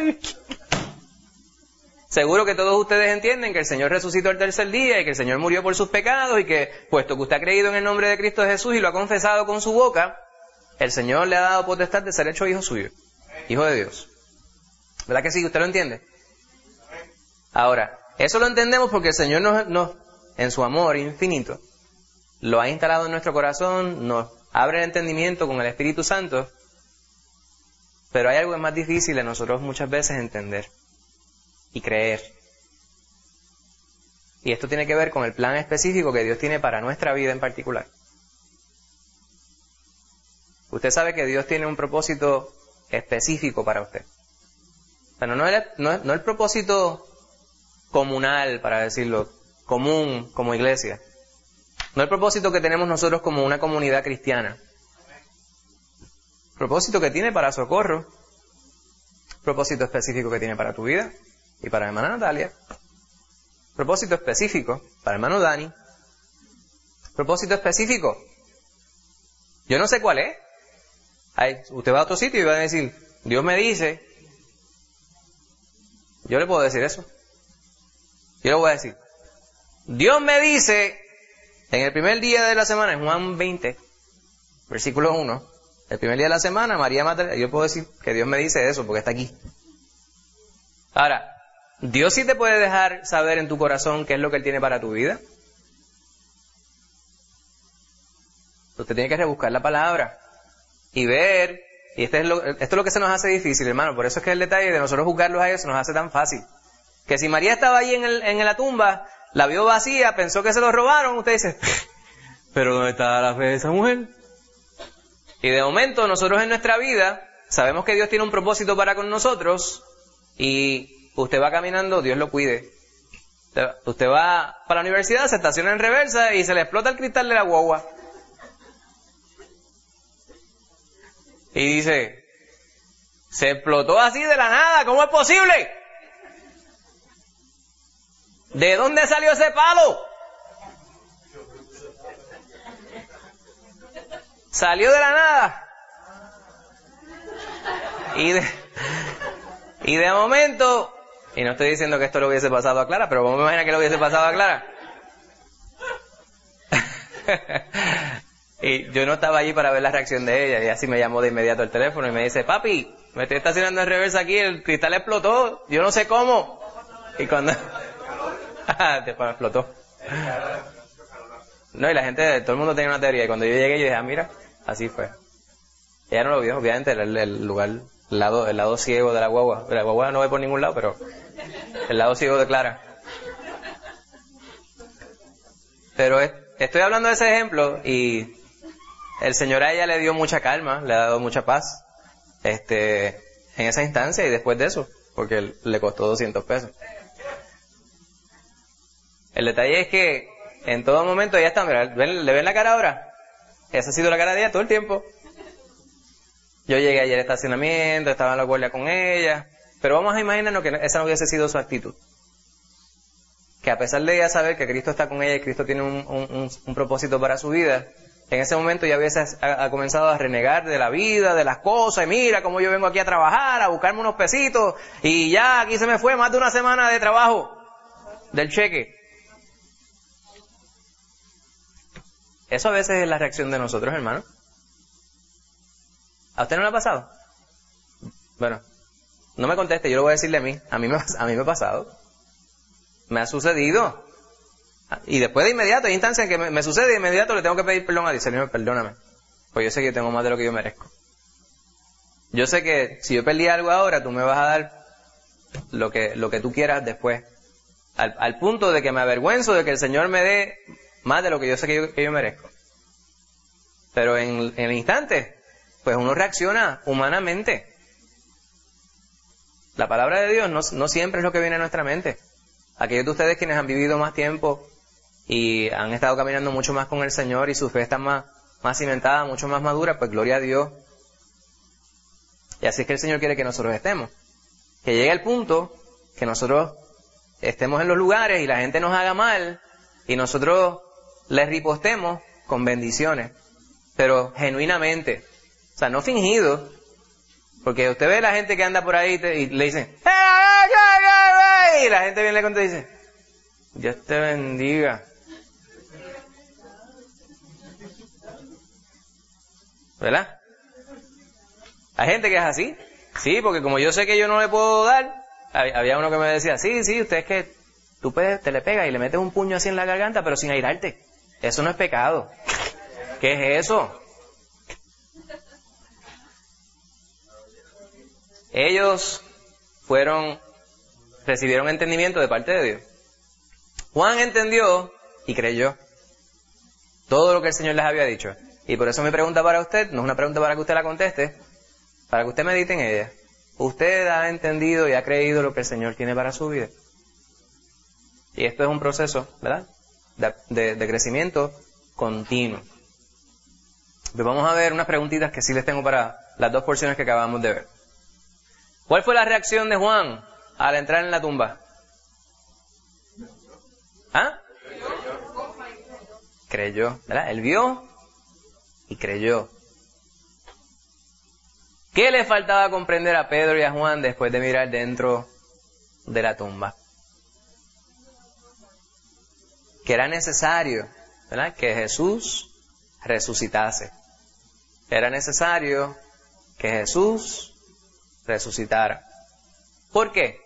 Seguro que todos ustedes entienden que el Señor resucitó el tercer día y que el Señor murió por sus pecados y que, puesto que usted ha creído en el nombre de Cristo Jesús y lo ha confesado con su boca, el Señor le ha dado potestad de ser hecho hijo suyo, hijo de Dios. ¿Verdad que sí? ¿Usted lo entiende? Ahora, eso lo entendemos porque el Señor nos, nos, en su amor infinito, lo ha instalado en nuestro corazón, nos abre el entendimiento con el Espíritu Santo, pero hay algo que es más difícil de nosotros muchas veces entender y creer. Y esto tiene que ver con el plan específico que Dios tiene para nuestra vida en particular. Usted sabe que Dios tiene un propósito específico para usted. Pero no el, no, no el propósito comunal, para decirlo, común como iglesia. No el propósito que tenemos nosotros como una comunidad cristiana. Propósito que tiene para Socorro. Propósito específico que tiene para tu vida y para la hermana Natalia. Propósito específico para el hermano Dani. Propósito específico. Yo no sé cuál es. Ay, usted va a otro sitio y va a decir, Dios me dice. Yo le puedo decir eso. Yo le voy a decir, Dios me dice, en el primer día de la semana, en Juan veinte, versículo uno, el primer día de la semana, María Magdalena, yo puedo decir que Dios me dice eso porque está aquí. Ahora, Dios sí te puede dejar saber en tu corazón qué es lo que Él tiene para tu vida. Usted tiene que rebuscar la palabra y ver, y este es lo, esto es lo que se nos hace difícil, hermano, por eso es que el detalle de nosotros juzgarlos a ellos se nos hace tan fácil. Que si María estaba ahí en, el, en la tumba, la vio vacía, pensó que se lo robaron, usted dice, pero ¿dónde está la fe de esa mujer? Y de momento nosotros en nuestra vida sabemos que Dios tiene un propósito para con nosotros y usted va caminando, Dios lo cuide. Usted va para la universidad, se estaciona en reversa y se le explota el cristal de la guagua. Y dice, se explotó así de la nada, ¿cómo es posible? ¿De dónde salió ese palo? Salió de la nada. Y de, y de momento, y no estoy diciendo que esto le hubiese pasado a Clara, pero vamos a imaginar que le hubiese pasado a Clara. Y yo no estaba allí para ver la reacción de ella, y así me llamó de inmediato el teléfono y me dice, papi, me estoy estacionando en reversa aquí, el cristal explotó, yo no sé cómo. Y cuando... después me explotó. No, y la gente, todo el mundo tenía una teoría, y cuando yo llegué yo dije, ah, mira, así fue. Ella no lo vio, obviamente, el, el lugar, el lado, el lado ciego de la guagua. La guagua no ve por ningún lado, pero el lado ciego de Clara. Pero es, estoy hablando de ese ejemplo y el Señor a ella le dio mucha calma, le ha dado mucha paz, este, en esa instancia y después de eso, porque le costó doscientos pesos. El detalle es que en todo momento ella está, mira, ¿le ven la cara ahora? Esa ha sido la cara de ella todo el tiempo. Yo llegué ayer al estacionamiento, estaba en la guardia con ella, pero vamos a imaginarnos que esa no hubiese sido su actitud. Que a pesar de ella saber que Cristo está con ella y Cristo tiene un, un, un, un propósito para su vida, en ese momento ya hubiese ha, ha comenzado a renegar de la vida, de las cosas, y mira cómo yo vengo aquí a trabajar, a buscarme unos pesitos, y ya aquí se me fue más de una semana de trabajo del cheque. Eso a veces es la reacción de nosotros, hermanos. ¿A usted no le ha pasado? Bueno, no me conteste, yo lo voy a decirle a mí. A mí me, a mí me ha pasado. Me ha sucedido. Y después de inmediato, hay instancias en que me, me sucede de inmediato, le tengo que pedir perdón a Dios. Señor, perdóname. Pues yo sé que yo tengo más de lo que yo merezco. Yo sé que si yo perdí algo ahora, tú me vas a dar lo que, lo que tú quieras después. Al, al punto de que me avergüenzo de que el Señor me dé más de lo que yo sé que yo, que yo merezco. Pero en, en el instante, pues uno reacciona humanamente. La palabra de Dios no, no siempre es lo que viene a nuestra mente. Aquellos de ustedes quienes han vivido más tiempo y han estado caminando mucho más con el Señor y su fe está más, más cimentada, mucho más madura, pues gloria a Dios. Y así es que el Señor quiere que nosotros estemos. Que llegue el punto que nosotros estemos en los lugares y la gente nos haga mal y nosotros les ripostemos con bendiciones, pero genuinamente, o sea, no fingido, porque usted ve a la gente que anda por ahí y, te, y le dicen, y la gente viene y le contesta y dice, Dios te bendiga. ¿Verdad? Hay gente que es así, sí, porque como yo sé que yo no le puedo dar, había uno que me decía, sí, sí, usted es que tú puedes, te le pegas y le metes un puño así en la garganta, pero sin airarte. Eso no es pecado. ¿Qué es eso? Ellos fueron, recibieron entendimiento de parte de Dios. Juan entendió y creyó todo lo que el Señor les había dicho. Y por eso mi pregunta para usted, no es una pregunta para que usted la conteste, para que usted medite en ella. ¿Usted ha entendido y ha creído lo que el Señor tiene para su vida? Y esto es un proceso, ¿verdad? De, de, de crecimiento continuo. Pues vamos a ver unas preguntitas que sí les tengo para las dos porciones que acabamos de ver. ¿Cuál fue la reacción de Juan al entrar en la tumba? ¿Ah? Creyó, ¿verdad? Él vio y creyó. ¿Qué le faltaba comprender a Pedro y a Juan después de mirar dentro de la tumba? Que era necesario, ¿verdad?, que Jesús resucitase. Era necesario que Jesús resucitara. ¿Por qué?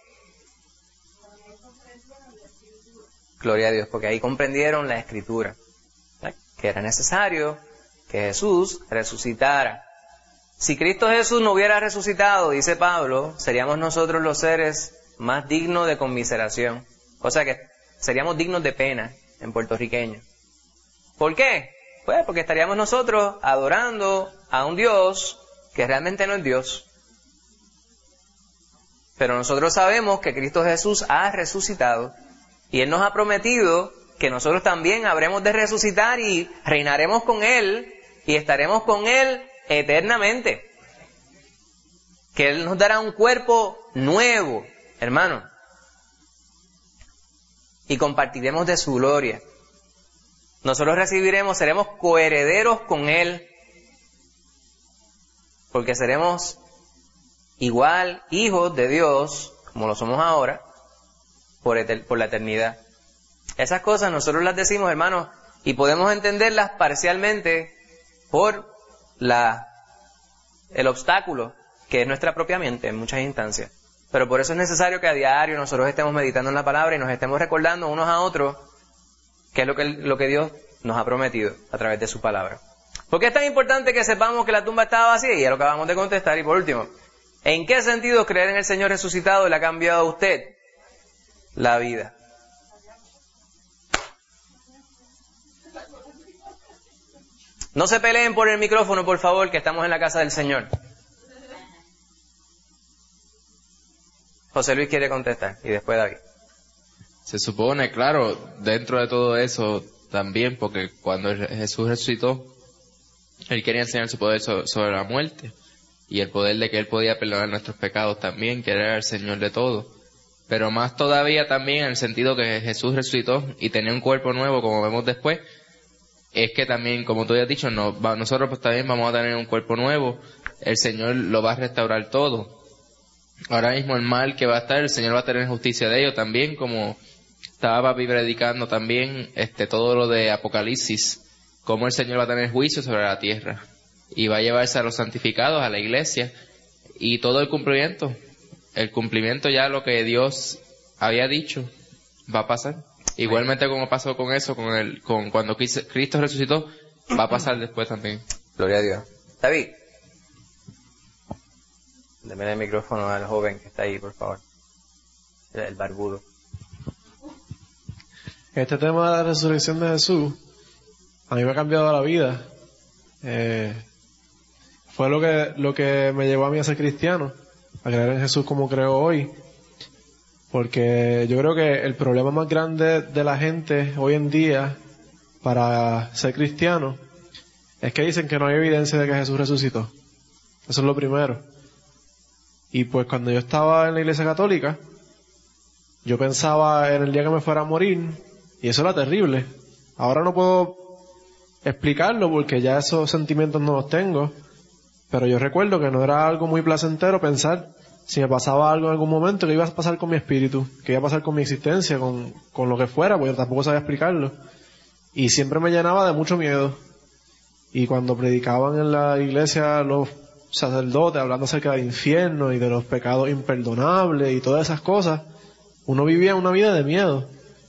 Gloria a Dios, porque ahí comprendieron la Escritura, ¿verdad?, que era necesario que Jesús resucitara. Si Cristo Jesús no hubiera resucitado, dice Pablo, seríamos nosotros los seres más dignos de conmiseración. O sea que seríamos dignos de pena en puertorriqueño. ¿Por qué? Pues porque estaríamos nosotros adorando a un Dios que realmente no es Dios. Pero nosotros sabemos que Cristo Jesús ha resucitado y Él nos ha prometido que nosotros también habremos de resucitar y reinaremos con Él y estaremos con Él eternamente. Que Él nos dará un cuerpo nuevo, hermano. Y compartiremos de su gloria. Nosotros recibiremos, seremos coherederos con Él. Porque seremos igual hijos de Dios, como lo somos ahora, por, eter- por la eternidad. Esas cosas nosotros las decimos, hermanos, y podemos entenderlas parcialmente por la, el obstáculo que es nuestra propia mente en muchas instancias. Pero por eso es necesario que a diario nosotros estemos meditando en la palabra y nos estemos recordando unos a otros qué es lo que, lo que Dios nos ha prometido a través de su palabra. ¿Por qué es tan importante que sepamos que la tumba estaba vacía? Y ya lo acabamos de contestar. Y por último, ¿en qué sentido creer en el Señor resucitado le ha cambiado a usted la vida? No se peleen por el micrófono, por favor, que estamos en la casa del Señor. José Luis quiere contestar y después David. Se supone, claro, dentro de todo eso también, porque cuando Jesús resucitó, Él quería enseñar su poder sobre la muerte y el poder de que Él podía perdonar nuestros pecados también, que era el Señor de todo. Pero más todavía también en el sentido que Jesús resucitó y tenía un cuerpo nuevo, como vemos después, es que también, como tú ya has dicho, no, va, nosotros pues también vamos a tener un cuerpo nuevo, el Señor lo va a restaurar todo. Ahora mismo el mal que va a estar, el Señor va a tener justicia de ello también, como estaba Papi predicando también, este, todo lo de Apocalipsis, cómo el Señor va a tener juicio sobre la tierra, y va a llevarse a los santificados, a la iglesia, y todo el cumplimiento, el cumplimiento ya lo que Dios había dicho, va a pasar. Igualmente como pasó con eso, con el, con cuando Cristo resucitó, va a pasar después también. Gloria a Dios. David, deme el micrófono al joven que está ahí, por favor. El, el barbudo. Este tema de la resurrección de Jesús, a mí me ha cambiado la vida. Eh, fue lo que, lo que me llevó a mí a ser cristiano, a creer en Jesús como creo hoy. Porque yo creo que el problema más grande de la gente hoy en día para ser cristiano es que dicen que no hay evidencia de que Jesús resucitó. Eso es lo primero. Y pues cuando yo estaba en la iglesia católica, yo pensaba en el día que me fuera a morir, y eso era terrible. Ahora no puedo explicarlo porque ya esos sentimientos no los tengo, pero yo recuerdo que no era algo muy placentero pensar si me pasaba algo en algún momento, que iba a pasar con mi espíritu, que iba a pasar con mi existencia, con, con lo que fuera, porque yo tampoco sabía explicarlo. Y siempre me llenaba de mucho miedo. Y cuando predicaban en la iglesia los sacerdotes hablando acerca del infierno y de los pecados imperdonables y todas esas cosas, uno vivía una vida de miedo.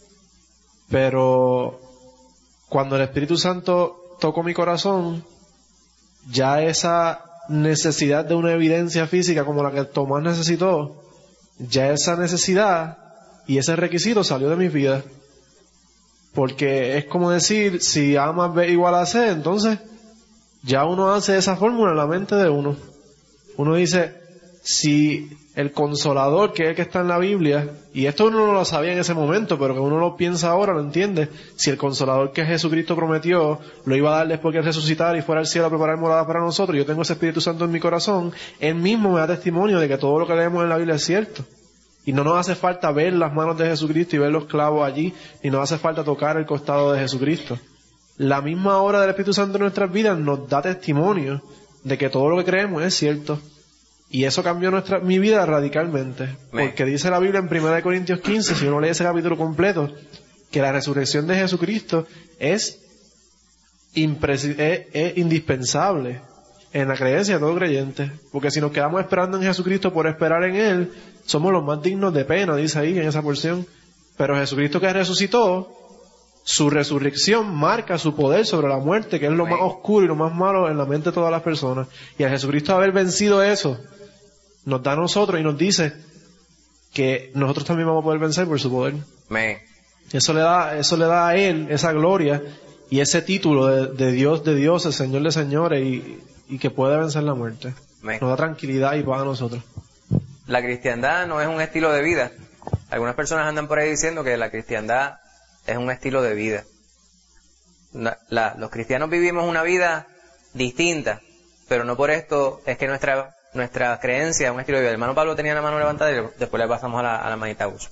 Pero cuando el Espíritu Santo tocó mi corazón, ya esa necesidad de una evidencia física como la que Tomás necesitó, ya esa necesidad y ese requisito salió de mi vida. Porque es como decir, si A más B igual a C, entonces ya uno hace esa fórmula en la mente de uno. Uno dice, si el Consolador, que es el que está en la Biblia, y esto uno no lo sabía en ese momento, pero que uno lo piensa ahora, lo entiende, si el Consolador que Jesucristo prometió lo iba a dar después que resucitar y fuera al cielo a preparar morada para nosotros, yo tengo ese Espíritu Santo en mi corazón, Él mismo me da testimonio de que todo lo que leemos en la Biblia es cierto. Y no nos hace falta ver las manos de Jesucristo y ver los clavos allí, ni nos hace falta tocar el costado de Jesucristo. La misma obra del Espíritu Santo en nuestras vidas nos da testimonio de que todo lo que creemos es cierto. Y eso cambió nuestra, mi vida radicalmente. Porque dice la Biblia en primera de Corintios quince, si uno lee ese capítulo completo, que la resurrección de Jesucristo es, impresi- es, es indispensable en la creencia de todo creyente. Porque si nos quedamos esperando en Jesucristo por esperar en Él, somos los más dignos de pena, dice ahí en esa porción. Pero Jesucristo que resucitó, su resurrección marca su poder sobre la muerte, que es lo más oscuro y lo más malo en la mente de todas las personas. Y al Jesucristo haber vencido eso, nos da a nosotros y nos dice que nosotros también vamos a poder vencer por su poder. Amén. Eso le da, eso le da a Él esa gloria y ese título de, de Dios de dioses, Señor de señores, y, y que puede vencer la muerte. Amén. Nos da tranquilidad y paz a nosotros. La cristiandad no es un estilo de vida. Algunas personas andan por ahí diciendo que la cristiandad es un estilo de vida. La, la, los cristianos vivimos una vida distinta, pero no por esto es que nuestra nuestra creencia es un estilo de vida. El hermano Pablo tenía la mano levantada y después le pasamos a la, a la manita uso.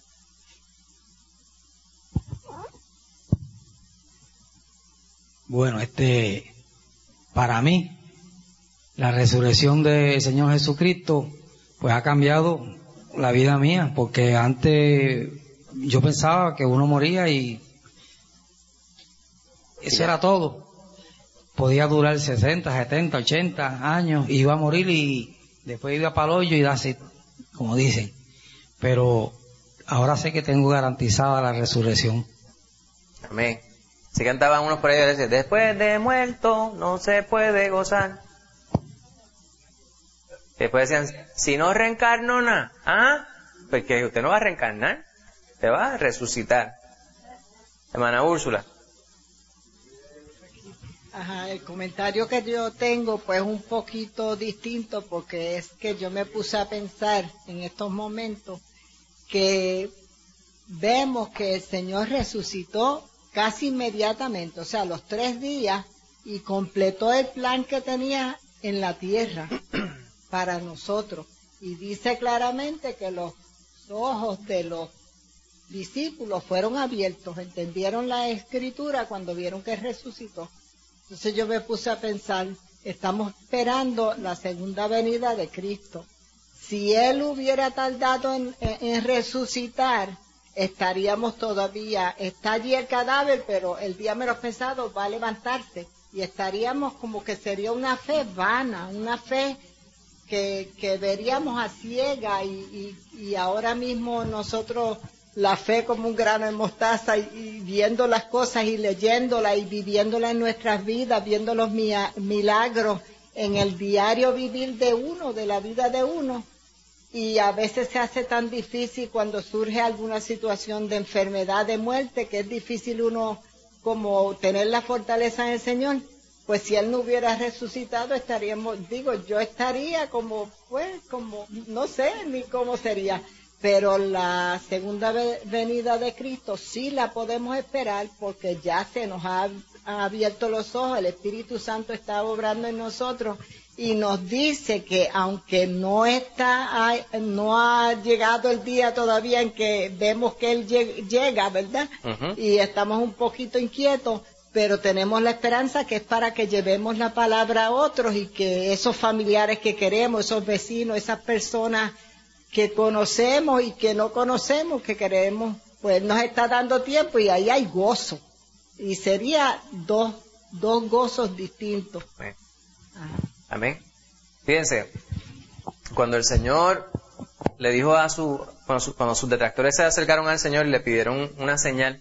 Bueno, este, para mí, la resurrección del Señor Jesucristo, pues ha cambiado la vida mía, porque antes yo pensaba que uno moría y eso era todo. Podía durar sesenta, setenta, ochenta años, iba a morir y después iba para el hoyo y darse, como dicen. Pero ahora sé que tengo garantizada la resurrección. Amén. Si cantaban unos por ahí, decían, después de muerto no se puede gozar. Después decían, si no reencarno nada, ¿ah? Porque usted no va a reencarnar, usted va a resucitar. Hermana Úrsula. Ajá, el comentario que yo tengo pues un poquito distinto, porque es que yo me puse a pensar en estos momentos que vemos que el Señor resucitó casi inmediatamente, o sea, los tres días, y completó el plan que tenía en la tierra para nosotros. Y dice claramente que los ojos de los discípulos fueron abiertos, entendieron la escritura cuando vieron que resucitó. Entonces yo me puse a pensar, estamos esperando la segunda venida de Cristo. Si Él hubiera tardado en, en, en resucitar, estaríamos todavía, está allí el cadáver, pero el día menos pensado va a levantarse. Y estaríamos como que sería una fe vana, una fe que, que veríamos a ciega y, y, y ahora mismo nosotros la fe como un grano de mostaza y, y viendo las cosas y leyéndolas y viviéndolas en nuestras vidas, viendo los mia, milagros en el diario vivir de uno, de la vida de uno. Y a veces se hace tan difícil cuando surge alguna situación de enfermedad, de muerte, que es difícil uno como tener la fortaleza en el Señor. Pues si Él no hubiera resucitado, estaríamos, digo, yo estaría como, pues, como, no sé ni cómo sería. Pero la segunda venida de Cristo sí la podemos esperar porque ya se nos ha, ha abierto los ojos, el Espíritu Santo está obrando en nosotros y nos dice que aunque no está, no ha llegado el día todavía en que vemos que Él llega, ¿verdad? Uh-huh. Y estamos un poquito inquietos, pero tenemos la esperanza que es para que llevemos la palabra a otros y que esos familiares que queremos, esos vecinos, esas personas que conocemos y que no conocemos, que queremos, pues nos está dando tiempo y ahí hay gozo. Y sería dos, dos gozos distintos. Amén. Amén. Fíjense, cuando el Señor le dijo a su, cuando, su, cuando sus detractores se acercaron al Señor y le pidieron una señal,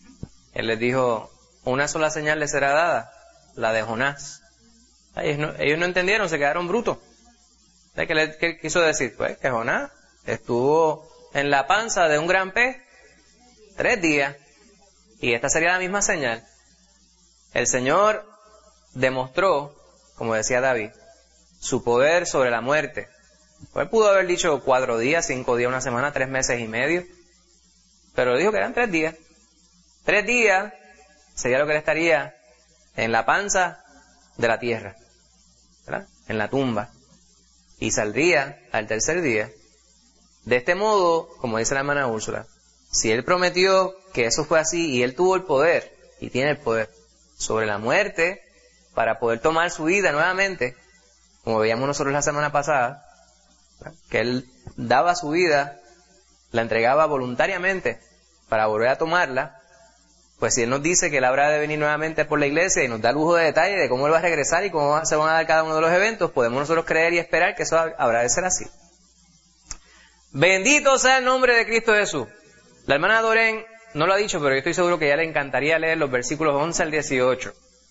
Él les dijo, una sola señal les será dada, la de Jonás. Ellos no, ellos no entendieron, se quedaron brutos. ¿Qué, le, ¿Qué quiso decir? Pues que Jonás estuvo en la panza de un gran pez tres días. Y esta sería la misma señal. El Señor demostró, como decía David, su poder sobre la muerte. Pues pudo haber dicho cuatro días, cinco días, una semana, tres meses y medio. Pero dijo que eran tres días. Tres días sería lo que él estaría en la panza de la tierra, ¿verdad? En la tumba. Y saldría al tercer día. De este modo, como dice la hermana Úrsula, si Él prometió que eso fue así y Él tuvo el poder, y tiene el poder, sobre la muerte, para poder tomar su vida nuevamente, como veíamos nosotros la semana pasada, ¿verdad? Que Él daba su vida, la entregaba voluntariamente para volver a tomarla, pues si Él nos dice que Él habrá de venir nuevamente por la iglesia y nos da lujo de detalle de cómo Él va a regresar y cómo se van a dar cada uno de los eventos, podemos nosotros creer y esperar que eso habrá de ser así. Bendito sea el nombre de Cristo Jesús. La hermana Dorén no lo ha dicho, pero yo estoy seguro que ya le encantaría leer los versículos once al dieciocho.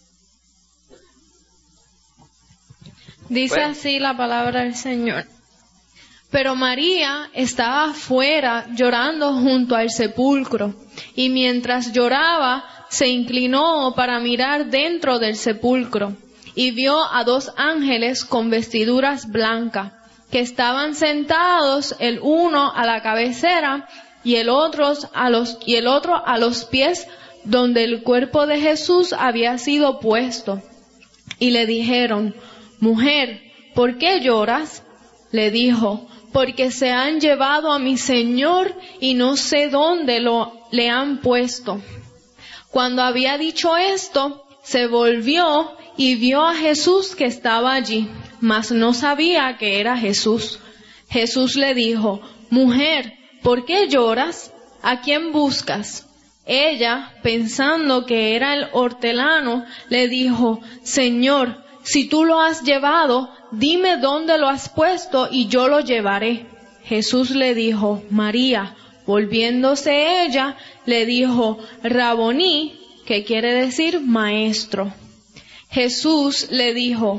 Dice bueno. Así la palabra del Señor. Pero María estaba afuera llorando junto al sepulcro, y mientras lloraba se inclinó para mirar dentro del sepulcro, y vio a dos ángeles con vestiduras blancas, que estaban sentados el uno a la cabecera y el otro a los, y el otro a los pies donde el cuerpo de Jesús había sido puesto. Y le dijeron, mujer, ¿por qué lloras? Le dijo, porque se han llevado a mi Señor y no sé dónde lo le han puesto. Cuando había dicho esto, se volvió y vio a Jesús que estaba allí, mas no sabía que era Jesús. Jesús le dijo, mujer, ¿por qué lloras? ¿A quién buscas? Ella, pensando que era el hortelano, le dijo, Señor, si tú lo has llevado, dime dónde lo has puesto y yo lo llevaré. Jesús le dijo, María. Volviéndose ella, le dijo, Raboní, que quiere decir maestro. Jesús le dijo,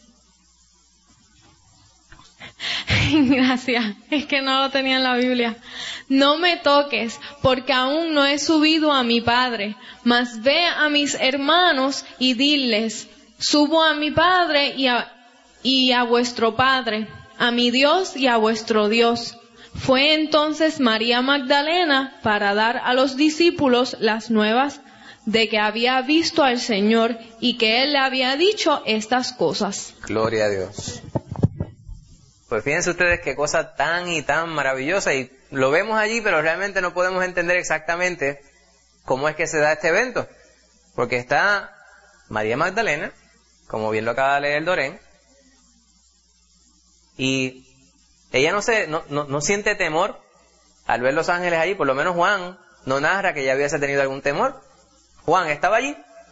gracias, es que no lo tenía en la Biblia. No me toques, porque aún no he subido a mi Padre, mas ve a mis hermanos y diles, subo a mi Padre y a, y a vuestro Padre, a mi Dios y a vuestro Dios. Fue entonces María Magdalena para dar a los discípulos las nuevas de que había visto al Señor y que Él le había dicho estas cosas. Gloria a Dios. Pues fíjense ustedes qué cosa tan y tan maravillosa, y lo vemos allí, pero realmente no podemos entender exactamente cómo es que se da este evento. Porque está María Magdalena, como bien lo acaba de leer Dorén, y ella no, se, no, no, no siente temor al ver los ángeles allí. Por lo menos Juan no narra que ella hubiese tenido algún temor. Juan estaba allí.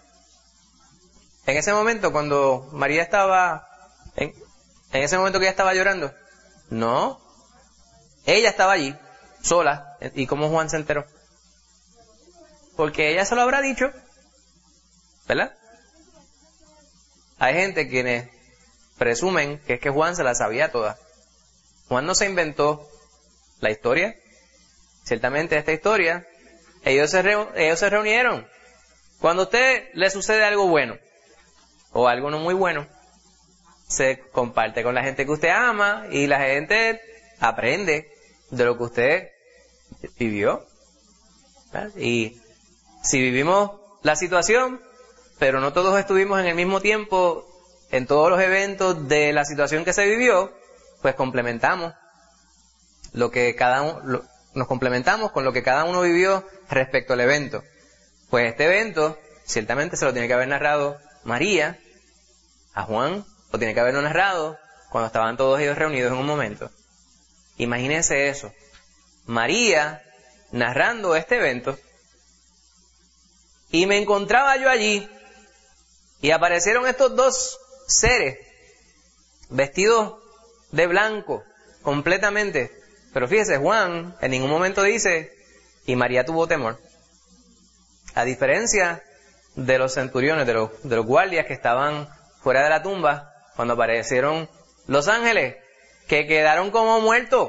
En ese momento, cuando María estaba, en, en ese momento que ella estaba llorando, no, ella estaba allí, sola. ¿Y cómo Juan se enteró? Porque ella se lo habrá dicho, ¿verdad? Hay gente quienes presumen que es que Juan se la sabía toda. Juan no se inventó la historia. Ciertamente esta historia, ellos se, reu- ellos se reunieron. Cuando a usted le sucede algo bueno, o algo no muy bueno, se comparte con la gente que usted ama, y la gente aprende de lo que usted vivió. ¿Verdad? Y si vivimos la situación, pero no todos estuvimos en el mismo tiempo en todos los eventos de la situación que se vivió, pues complementamos lo que cada uno, lo, nos complementamos con lo que cada uno vivió respecto al evento. Pues este evento, ciertamente se lo tiene que haber narrado María a Juan, o tiene que haberlo narrado cuando estaban todos ellos reunidos en un momento. Imagínense eso. María narrando este evento, y me encontraba yo allí, y aparecieron estos dos seres, vestidos de blanco, completamente. Pero fíjese, Juan en ningún momento dice, y María tuvo temor. A diferencia de los centuriones, de los, de los guardias que estaban fuera de la tumba, cuando aparecieron los ángeles, que quedaron como muertos.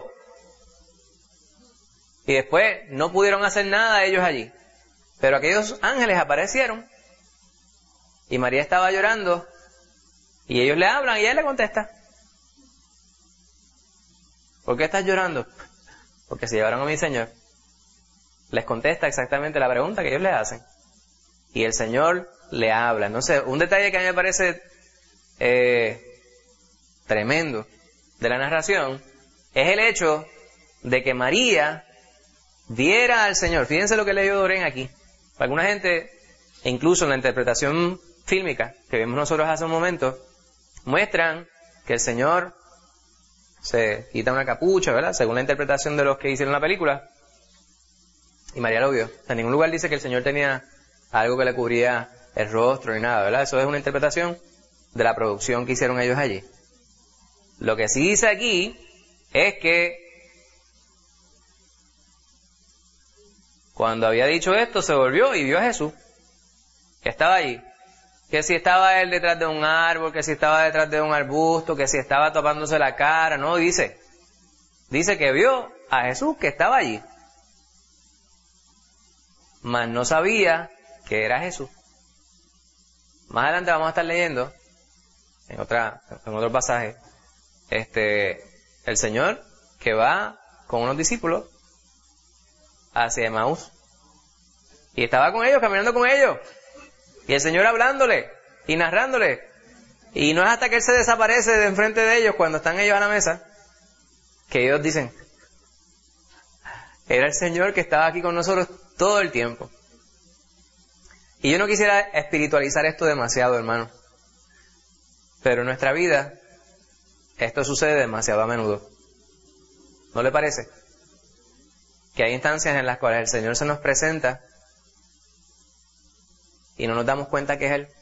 Y después no pudieron hacer nada ellos allí. Pero aquellos ángeles aparecieron, y María estaba llorando, y ellos le hablan, y ella le contesta. ¿Por qué estás llorando? Porque se llevaron a mi Señor. Les contesta exactamente la pregunta que ellos le hacen. Y el Señor le habla. Entonces, un detalle que a mí me parece eh, tremendo de la narración es el hecho de que María viera al Señor. Fíjense lo que leyó Dorén aquí. Para alguna gente, e incluso en la interpretación fílmica que vimos nosotros hace un momento, muestran que el Señor se quita una capucha, ¿verdad? Según la interpretación de los que hicieron la película. Y María lo vio. En ningún lugar dice que el Señor tenía algo que le cubría el rostro ni nada, ¿verdad? Eso es una interpretación de la producción que hicieron ellos allí. Lo que sí dice aquí es que cuando había dicho esto, se volvió y vio a Jesús, que estaba allí. Que si estaba él detrás de un árbol, que si estaba detrás de un arbusto, que si estaba tapándose la cara, no dice. Dice que vio a Jesús que estaba allí. Mas no sabía que era Jesús. Más adelante vamos a estar leyendo, en otra, en otro pasaje, este, el Señor que va con unos discípulos hacia Emaús. Y estaba con ellos, caminando con ellos. Y el Señor hablándole y narrándole. Y no es hasta que Él se desaparece de enfrente de ellos, cuando están ellos a la mesa, que ellos dicen, era el Señor que estaba aquí con nosotros todo el tiempo. Y yo no quisiera espiritualizar esto demasiado, hermano. Pero en nuestra vida, esto sucede demasiado a menudo. ¿No le parece? Que hay instancias en las cuales el Señor se nos presenta y no nos damos cuenta que es Él.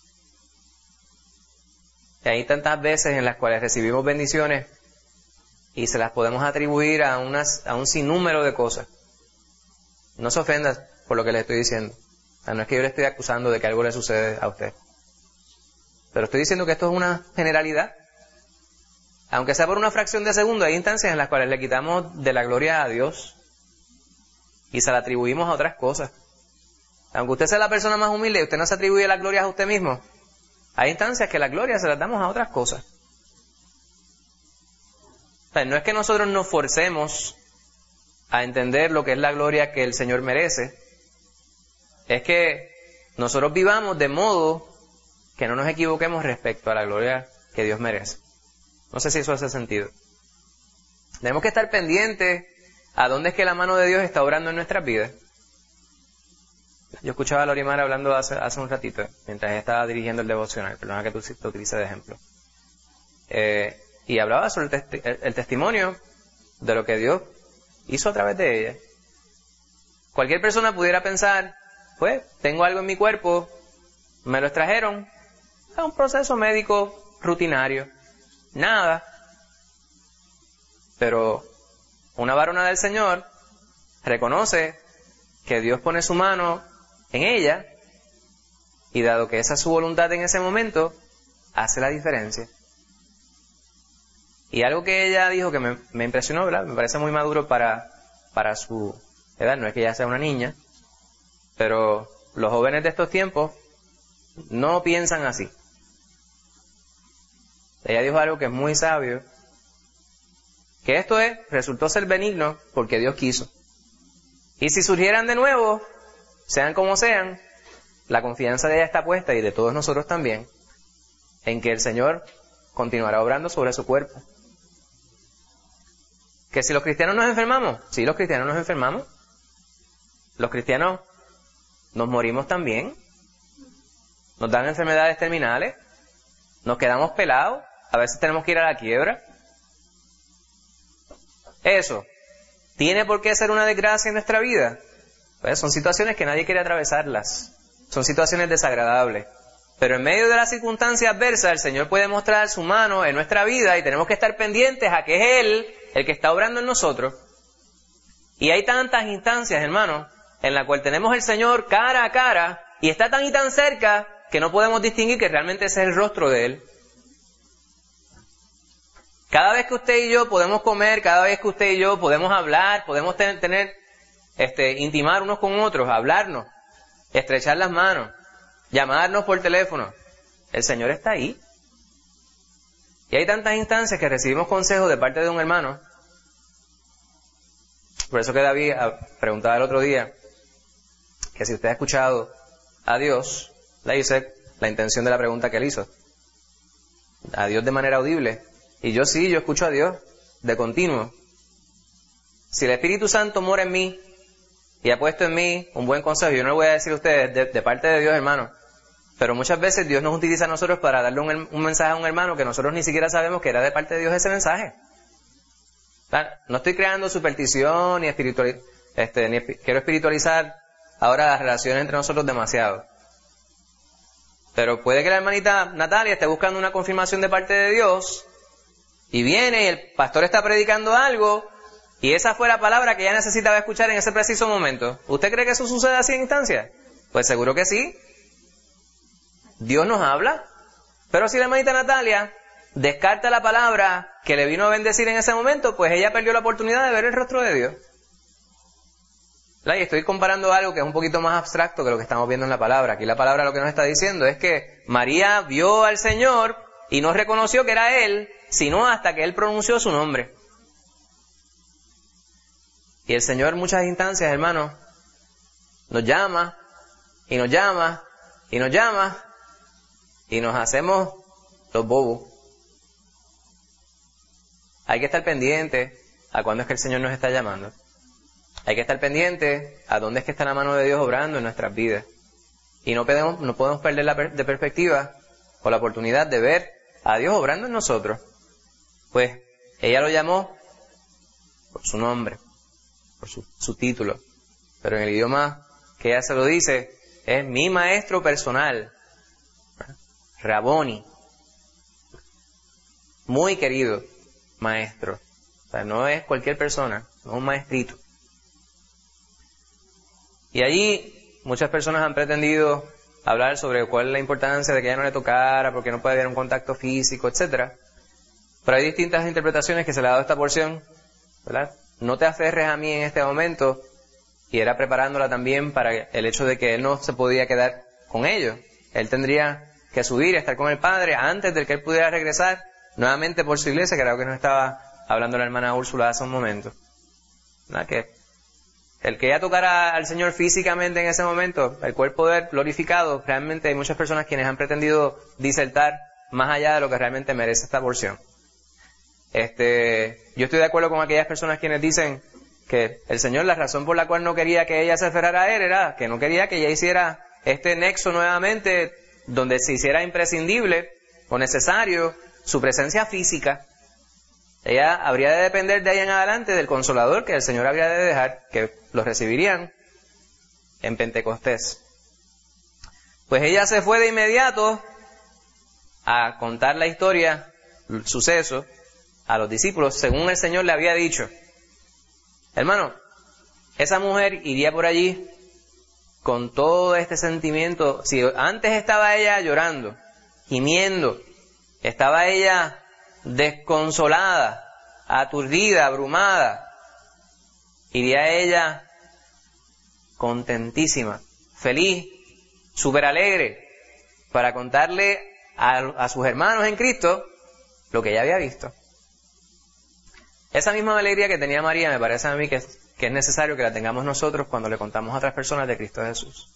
Y hay tantas veces en las cuales recibimos bendiciones y se las podemos atribuir a, unas, a un sinnúmero de cosas. No se ofenda por lo que le estoy diciendo. O sea, no es que yo le estoy acusando de que algo le sucede a usted. Pero estoy diciendo que esto es una generalidad. Aunque sea por una fracción de segundo, hay instancias en las cuales le quitamos de la gloria a Dios y se la atribuimos a otras cosas. Aunque usted sea la persona más humilde y usted no se atribuye la gloria a usted mismo, hay instancias que la gloria se la damos a otras cosas. O sea, no es que nosotros nos forcemos a entender lo que es la gloria que el Señor merece, es que nosotros vivamos de modo que no nos equivoquemos respecto a la gloria que Dios merece. No sé si eso hace sentido. Tenemos que estar pendientes ¿A dónde es que la mano de Dios está obrando en nuestras vidas? Yo escuchaba a Lorimar hablando hace, hace un ratito, mientras estaba dirigiendo el devocional, perdona que tú te utilices de ejemplo. Eh, y hablaba sobre el, testi- el, el testimonio de lo que Dios hizo a través de ella. Cualquier persona pudiera pensar, pues, tengo algo en mi cuerpo, me lo extrajeron, es un proceso médico rutinario, nada. Pero una varona del Señor reconoce que Dios pone su mano en ella y dado que esa es su voluntad en ese momento, hace la diferencia. Y algo que ella dijo que me, me impresionó, ¿verdad? Me parece muy maduro para, para su edad, no es que ella sea una niña, pero los jóvenes de estos tiempos no piensan así. Ella dijo algo que es muy sabio, que esto es, resultó ser benigno porque Dios quiso. Y si surgieran de nuevo, sean como sean, la confianza de ella está puesta, y de todos nosotros también, en que el Señor continuará obrando sobre su cuerpo. Que si los cristianos nos enfermamos, sí, los cristianos nos enfermamos. Los cristianos nos morimos también. Nos dan enfermedades terminales. Nos quedamos pelados. A veces tenemos que ir a la quiebra. Eso, ¿tiene por qué ser una desgracia en nuestra vida? Pues son situaciones que nadie quiere atravesarlas. Son situaciones desagradables. Pero en medio de las circunstancias adversas, el Señor puede mostrar su mano en nuestra vida y tenemos que estar pendientes a que es Él el que está obrando en nosotros. Y hay tantas instancias, hermanos, en las cuales tenemos el Señor cara a cara y está tan y tan cerca que no podemos distinguir que realmente ese es el rostro de Él. Cada vez que usted y yo podemos comer, cada vez que usted y yo podemos hablar, podemos tener, tener este, intimar unos con otros, hablarnos, estrechar las manos, llamarnos por teléfono, el Señor está ahí. Y hay tantas instancias que recibimos consejos de parte de un hermano. Por eso que David preguntaba el otro día, que si usted ha escuchado a Dios, le hice la intención de la pregunta que él hizo. A Dios de manera audible. Y yo sí, yo escucho a Dios de continuo. Si el Espíritu Santo mora en mí y ha puesto en mí un buen consejo, yo no le voy a decir a ustedes de, de parte de Dios, hermano, pero muchas veces Dios nos utiliza a nosotros para darle un, un mensaje a un hermano que nosotros ni siquiera sabemos que era de parte de Dios ese mensaje. No estoy creando superstición ni espiritual, este, ni quiero espiritualizar ahora las relaciones entre nosotros demasiado. Pero puede que la hermanita Natalia esté buscando una confirmación de parte de Dios y viene y el pastor está predicando algo y esa fue la palabra que ella necesitaba escuchar en ese preciso momento. ¿Usted cree que eso sucede así en instancia? Pues seguro que sí. Dios nos habla. Pero si la hermanita Natalia descarta la palabra que le vino a bendecir en ese momento, pues ella perdió la oportunidad de ver el rostro de Dios. Y estoy comparando algo que es un poquito más abstracto que lo que estamos viendo en la palabra. Aquí la palabra lo que nos está diciendo es que María vio al Señor y no reconoció que era Él, sino hasta que Él pronunció su nombre. Y el Señor en muchas instancias, hermanos, nos llama, y nos llama, y nos llama, y nos hacemos los bobos. Hay que estar pendiente a cuándo es que el Señor nos está llamando. Hay que estar pendiente a dónde es que está la mano de Dios obrando en nuestras vidas. Y no podemos, no podemos perder la per- de perspectiva o la oportunidad de ver a Dios obrando en nosotros. Pues ella lo llamó por su nombre, por su, su título. Pero en el idioma que ella se lo dice, es mi maestro personal, Raboni. Muy querido maestro. O sea, no es cualquier persona, no es un maestrito. Y allí muchas personas han pretendido hablar sobre cuál es la importancia de que ella no le tocara, porque no puede haber un contacto físico, etcétera. Pero hay distintas interpretaciones que se le ha dado a esta porción, ¿verdad? No te aferres a mí en este momento, y era preparándola también para el hecho de que él no se podía quedar con ellos. Él tendría que subir y estar con el Padre antes de que él pudiera regresar nuevamente por su iglesia, que era lo que nos estaba hablando la hermana Úrsula hace un momento. ¿Verdad? Que el que ella tocara al Señor físicamente en ese momento, el cuerpo de él glorificado, realmente hay muchas personas quienes han pretendido disertar más allá de lo que realmente merece esta porción. Este, yo estoy de acuerdo con aquellas personas quienes dicen que el Señor, la razón por la cual no quería que ella se aferrara a Él era que no quería que ella hiciera este nexo nuevamente donde se hiciera imprescindible o necesario su presencia física. Ella habría de depender de ahí en adelante del Consolador que el Señor habría de dejar, que los recibirían en Pentecostés. Pues ella se fue de inmediato a contar la historia, el suceso, a los discípulos, según el Señor le había dicho. Hermano, esa mujer iría por allí con todo este sentimiento. Si antes estaba ella llorando, gimiendo, estaba ella desconsolada, aturdida, abrumada, iría ella contentísima, feliz, súper alegre, para contarle a, a sus hermanos en Cristo lo que ella había visto. Esa misma alegría que tenía María me parece a mí que es, que es necesario que la tengamos nosotros cuando le contamos a otras personas de Cristo Jesús.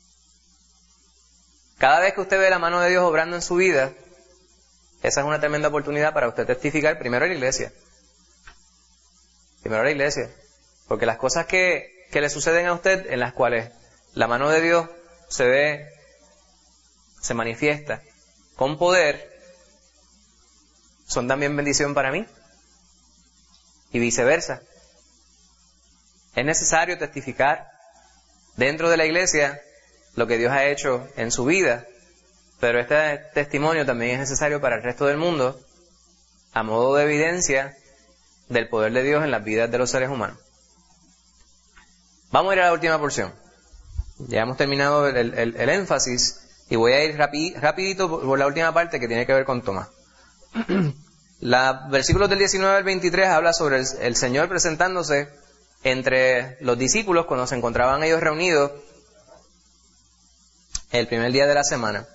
Cada vez que usted ve la mano de Dios obrando en su vida, esa es una tremenda oportunidad para usted testificar primero a la iglesia. Primero a la iglesia. Porque las cosas que, que le suceden a usted, en las cuales la mano de Dios se ve, se manifiesta con poder, son también bendición para mí. Y viceversa. Es necesario testificar dentro de la iglesia lo que Dios ha hecho en su vida, pero este testimonio también es necesario para el resto del mundo, a modo de evidencia del poder de Dios en las vidas de los seres humanos. Vamos a ir a la última porción. Ya hemos terminado el, el, el énfasis y voy a ir rapi, rapidito por la última parte que tiene que ver con Tomás. Los versículos del diecinueve al veintitrés habla sobre el, el Señor presentándose entre los discípulos cuando se encontraban ellos reunidos el primer día de la semana.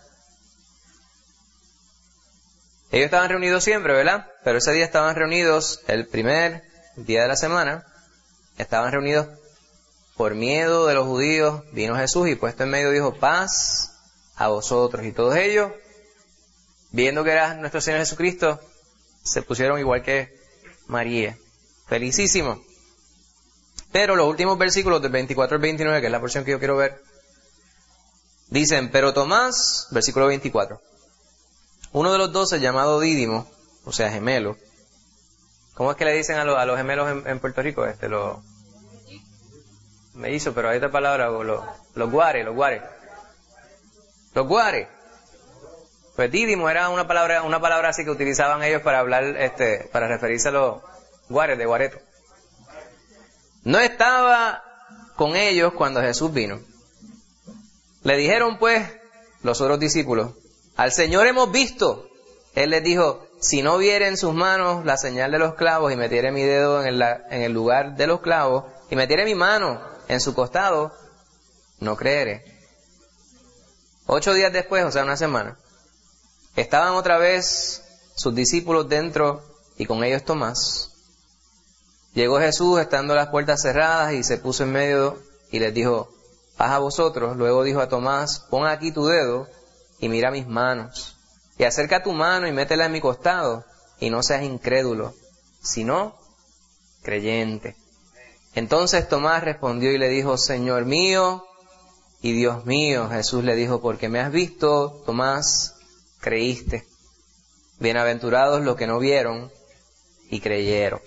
Ellos estaban reunidos siempre, ¿verdad? Pero ese día estaban reunidos el primer día de la semana. Estaban reunidos por miedo de los judíos. Vino Jesús y puesto en medio dijo, paz a vosotros. Y todos ellos, viendo que era nuestro Señor Jesucristo, se pusieron igual que María. Felicísimos. Pero los últimos versículos del veinticuatro al veintinueve, que es la porción que yo quiero ver, dicen, pero Tomás, versículo veinticuatro, uno de los doce llamado Dídimo, o sea, gemelo. ¿Cómo es que le dicen a los, a los gemelos en, en Puerto Rico? Este, los mellizos, pero hay otra palabra, los, los guares, los guares. Los guares. Pues Dídimo era una palabra, una palabra así que utilizaban ellos para hablar, este, para referirse a los guares de Guareto. No estaba con ellos cuando Jesús vino. Le dijeron pues los otros discípulos, al Señor hemos visto. Él les dijo, si no viere en sus manos la señal de los clavos y metiere mi dedo en el, en el lugar de los clavos y metiere mi mano en su costado, no creeré. Ocho días después, o sea, una semana, estaban otra vez sus discípulos dentro y con ellos Tomás. Llegó Jesús estando las puertas cerradas y se puso en medio y les dijo, paz a vosotros. Luego dijo a Tomás, pon aquí tu dedo y mira mis manos. Y acerca tu mano y métela en mi costado y no seas incrédulo, sino creyente. Entonces Tomás respondió y le dijo, Señor mío y Dios mío. Jesús le dijo, porque me has visto, Tomás, creíste. Bienaventurados los que no vieron y creyeron.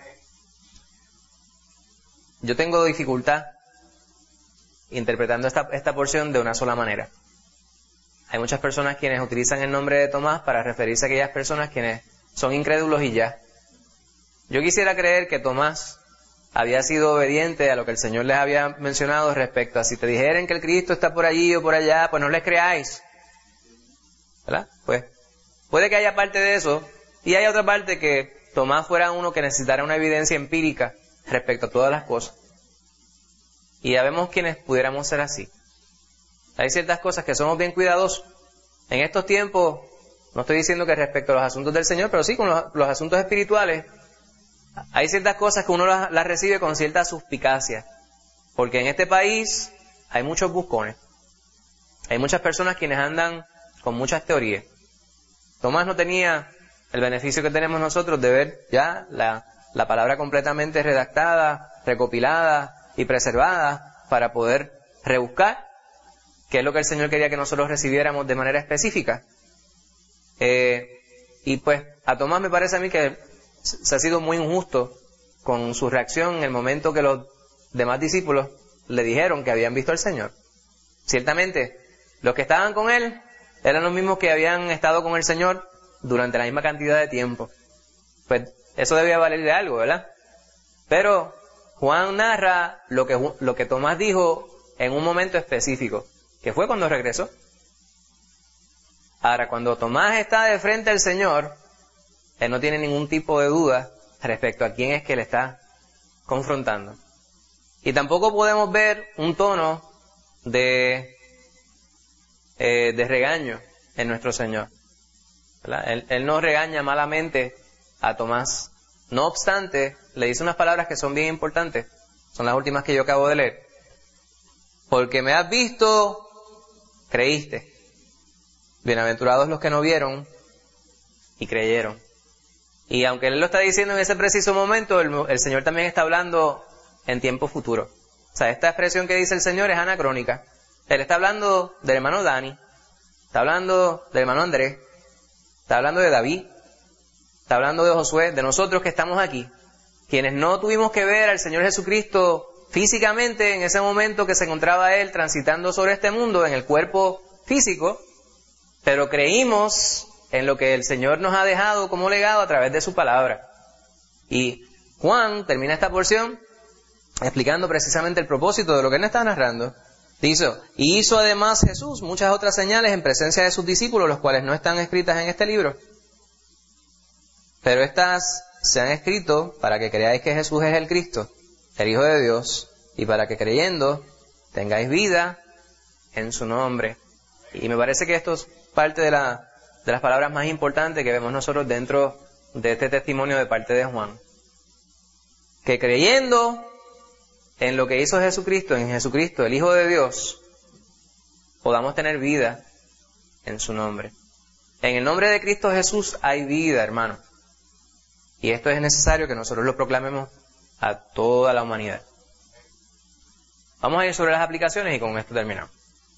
Yo tengo dificultad interpretando esta, esta porción de una sola manera. Hay muchas personas quienes utilizan el nombre de Tomás para referirse a aquellas personas quienes son incrédulos y ya. Yo quisiera creer que Tomás había sido obediente a lo que el Señor les había mencionado respecto a si te dijeren que el Cristo está por allí o por allá, pues no les creáis. ¿Verdad? Pues puede que haya parte de eso y hay otra parte que Tomás fuera uno que necesitara una evidencia empírica respecto a todas las cosas. Y ya vemos quienes pudiéramos ser así. Hay ciertas cosas que somos bien cuidadosos. En estos tiempos, no estoy diciendo que respecto a los asuntos del Señor, pero sí con los, los asuntos espirituales, hay ciertas cosas que uno las, las recibe con cierta suspicacia. Porque en este país hay muchos buscones. Hay muchas personas quienes andan con muchas teorías. Tomás no tenía el beneficio que tenemos nosotros de ver ya la, la palabra completamente redactada, recopilada y preservada para poder rebuscar qué es lo que el Señor quería que nosotros recibiéramos de manera específica. Eh, y pues a Tomás me parece a mí que se ha sido muy injusto con su reacción en el momento que los demás discípulos le dijeron que habían visto al Señor. Ciertamente, los que estaban con él eran los mismos que habían estado con el Señor durante la misma cantidad de tiempo. Pues eso debía valer de algo, ¿verdad? Pero Juan narra lo que, lo que Tomás dijo en un momento específico, que fue cuando regresó. Ahora, cuando Tomás está de frente al Señor, él no tiene ningún tipo de duda respecto a quién es que le está confrontando. Y tampoco podemos ver un tono de, eh, de regaño en nuestro Señor. ¿Verdad? Él, él no regaña malamente a Tomás. No obstante, le dice unas palabras que son bien importantes. Son las últimas que yo acabo de leer. Porque me has visto, creíste. Bienaventurados los que no vieron y creyeron. Y aunque él lo está diciendo en ese preciso momento, el, el Señor también está hablando en tiempo futuro. O sea, esta expresión que dice el Señor es anacrónica. Él está hablando del hermano Dani, está hablando del hermano Andrés, está hablando de David, está hablando de Josué, de nosotros que estamos aquí, quienes no tuvimos que ver al Señor Jesucristo físicamente en ese momento que se encontraba Él transitando sobre este mundo en el cuerpo físico, pero creímos en lo que el Señor nos ha dejado como legado a través de su palabra. Y Juan termina esta porción explicando precisamente el propósito de lo que él está narrando. Dice, y hizo además Jesús muchas otras señales en presencia de sus discípulos, los cuales no están escritas en este libro. Pero estas se han escrito para que creáis que Jesús es el Cristo, el Hijo de Dios, y para que creyendo tengáis vida en su nombre. Y me parece que esto es parte de, la, de las palabras más importantes que vemos nosotros dentro de este testimonio de parte de Juan. Que creyendo en lo que hizo Jesucristo, en Jesucristo, el Hijo de Dios, podamos tener vida en su nombre. En el nombre de Cristo Jesús hay vida, hermano. Y esto es necesario que nosotros lo proclamemos a toda la humanidad. Vamos a ir sobre las aplicaciones y con esto terminamos.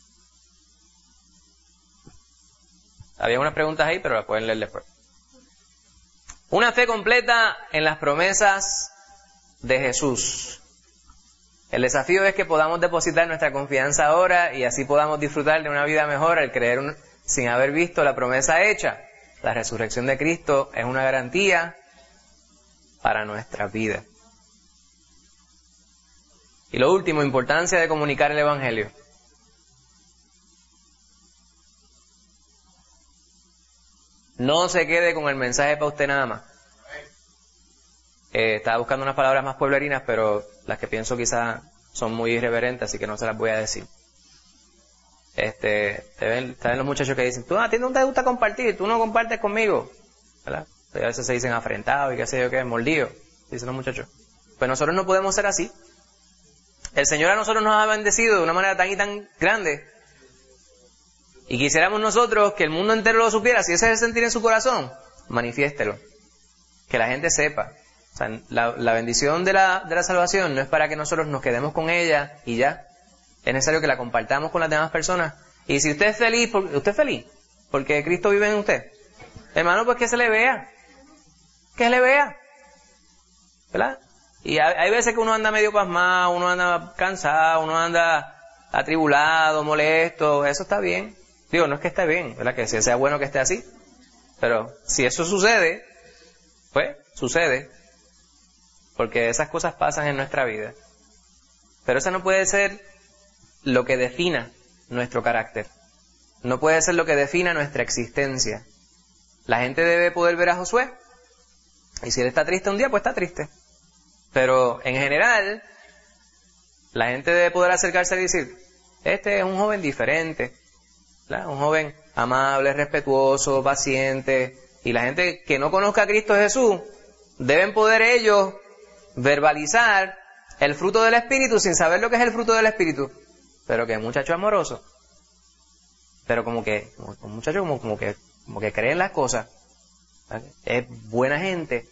Había unas preguntas ahí, pero las pueden leer después. Una fe completa en las promesas de Jesús. El desafío es que podamos depositar nuestra confianza ahora y así podamos disfrutar de una vida mejor al creer un, sin haber visto la promesa hecha. La resurrección de Cristo es una garantía para nuestra vida. Y lo último, importancia de comunicar el Evangelio. No se quede con el mensaje para usted nada más. Eh, estaba buscando unas palabras más pueblerinas, pero las que pienso quizás son muy irreverentes, así que no se las voy a decir. Este, te ven, te ven los muchachos que dicen, tú a ti no te gusta compartir, tú no compartes conmigo, ¿verdad? A veces se dicen afrentados y qué sé yo qué, mordidos, dicen los muchachos. Pues nosotros no podemos ser así. El Señor a nosotros nos ha bendecido de una manera tan y tan grande. Y quisiéramos nosotros que el mundo entero lo supiera. Si ese es el sentir en su corazón, manifiéstelo. Que la gente sepa. O sea, la, la bendición de la, de la salvación no es para que nosotros nos quedemos con ella y ya. Es necesario que la compartamos con las demás personas. Y si usted es feliz, ¿usted es feliz? Porque Cristo vive en usted. Hermano, pues que se le vea. Que se le vea. ¿Verdad? Y hay, hay veces que uno anda medio pasmado, uno anda cansado, uno anda atribulado, molesto. Eso está bien. Digo, no es que esté bien, ¿verdad? Que sea bueno que esté así. Pero si eso sucede, pues sucede. Porque esas cosas pasan en nuestra vida. Pero eso no puede ser lo que defina nuestro carácter. No puede ser lo que defina nuestra existencia. La gente debe poder ver a Josué. Y si él está triste un día, pues está triste. Pero en general, la gente debe poder acercarse y decir, este es un joven diferente. ¿Verdad? Un joven amable, respetuoso, paciente. Y la gente que no conozca a Cristo Jesús, deben poder ellos verbalizar el fruto del Espíritu sin saber lo que es el fruto del Espíritu. Pero que es un muchacho amoroso. Pero como que, como, un muchacho como, como que, como que cree en las cosas. ¿Verdad? Es buena gente.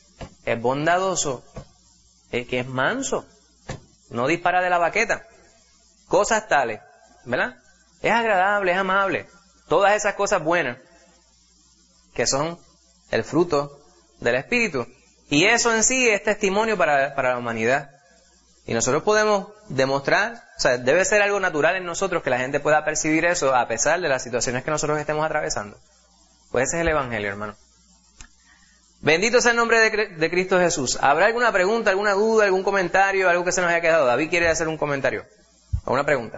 es bondadoso, el que es manso, no dispara de la baqueta. Cosas tales, ¿verdad? Es agradable, es amable. Todas esas cosas buenas que son el fruto del Espíritu. Y eso en sí es testimonio para, para la humanidad. Y nosotros podemos demostrar, o sea, debe ser algo natural en nosotros que la gente pueda percibir eso a pesar de las situaciones que nosotros estemos atravesando. Pues ese es el Evangelio, hermano. Bendito sea el nombre de, de Cristo Jesús. ¿Habrá alguna pregunta, alguna duda, algún comentario, algo que se nos haya quedado? David quiere hacer un comentario o una pregunta.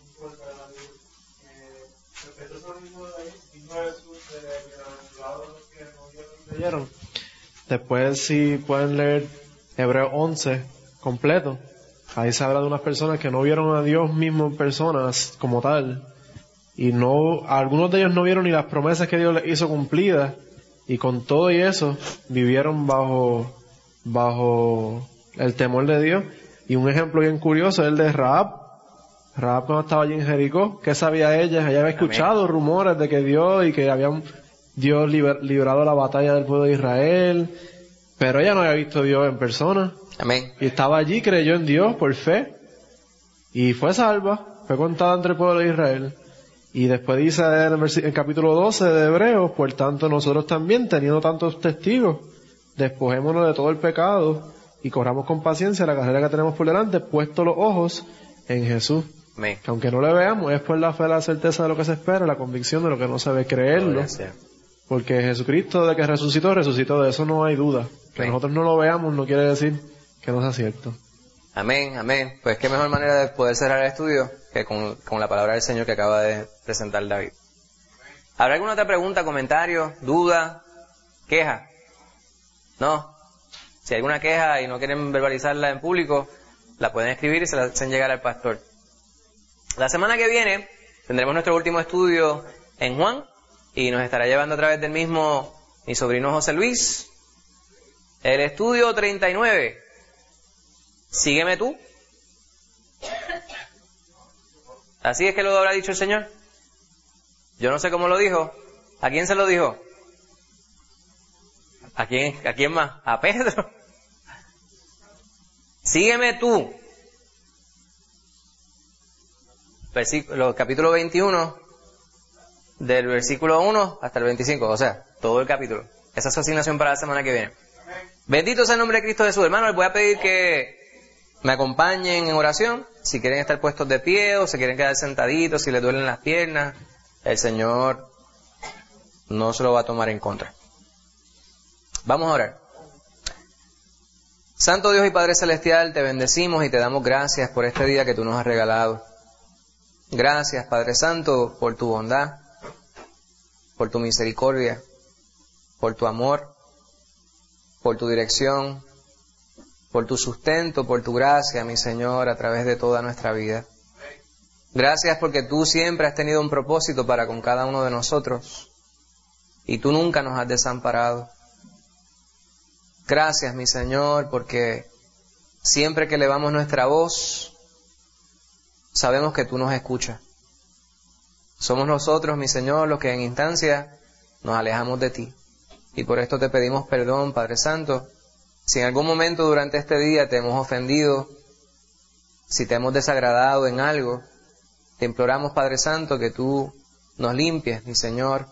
Después, si pueden leer Hebreos once completo, ahí se habla de unas personas que no vieron a Dios mismo en personas como tal, y no, algunos de ellos no vieron ni las promesas que Dios les hizo cumplidas, y con todo y eso vivieron bajo bajo el temor de Dios. Y un ejemplo bien curioso es el de Rahab. Rahab, cuando estaba allí en Jericó, ¿qué sabía ella? Ella había escuchado Amén. rumores de que Dios y que habían Dios liber, librado la batalla del pueblo de Israel, pero ella no había visto a Dios en persona. Amén. Y estaba allí, creyó en Dios por fe y fue salva, fue contada entre el pueblo de Israel. Y después dice en el, vers- el capítulo doce de Hebreos, por tanto nosotros también, teniendo tantos testigos, despojémonos de todo el pecado y corramos con paciencia la carrera que tenemos por delante, puesto los ojos en Jesús. Amén. Que aunque no le veamos, es por la fe, la certeza de lo que se espera, la convicción de lo que no se ve, creerlo. Porque Jesucristo, de que resucitó, resucitó, de eso no hay duda. Que Amén. nosotros no lo veamos no quiere decir que no sea cierto. Amén, amén. Pues qué mejor manera de poder cerrar el estudio que con, con la palabra del Señor que acaba de presentar David. ¿Habrá alguna otra pregunta, comentario, duda, queja? ¿No? Si hay alguna queja y no quieren verbalizarla en público, la pueden escribir y se la hacen llegar al pastor. La semana que viene tendremos nuestro último estudio en Juan y nos estará llevando a través del mismo mi sobrino José Luis. El estudio treinta y nueve. Sígueme tú. Así es que lo habrá dicho el Señor. Yo no sé cómo lo dijo. ¿A quién se lo dijo? ¿A quién, a quién más? ¿A Pedro? Sígueme tú. Versículo, capítulo veintiuno, del versículo uno hasta el veinticinco, o sea, todo el capítulo. Esa es su asignación para la semana que viene. Bendito sea el nombre de Cristo Jesús. Hermano, les voy a pedir que me acompañen en oración. Si quieren estar puestos de pie o se quieren quedar sentaditos, si les duelen las piernas, el Señor no se lo va a tomar en contra. Vamos a orar. Santo Dios y Padre Celestial, te bendecimos y te damos gracias por este día que tú nos has regalado. Gracias, Padre Santo, por tu bondad, por tu misericordia, por tu amor, por tu dirección, por tu sustento, por tu gracia, mi Señor, a través de toda nuestra vida. Gracias porque tú siempre has tenido un propósito para con cada uno de nosotros y tú nunca nos has desamparado. Gracias, mi Señor, porque siempre que elevamos nuestra voz, sabemos que tú nos escuchas. Somos nosotros, mi Señor, los que en instancia nos alejamos de ti. Y por esto te pedimos perdón, Padre Santo, si en algún momento durante este día te hemos ofendido, si te hemos desagradado en algo, te imploramos, Padre Santo, que tú nos limpies, mi Señor,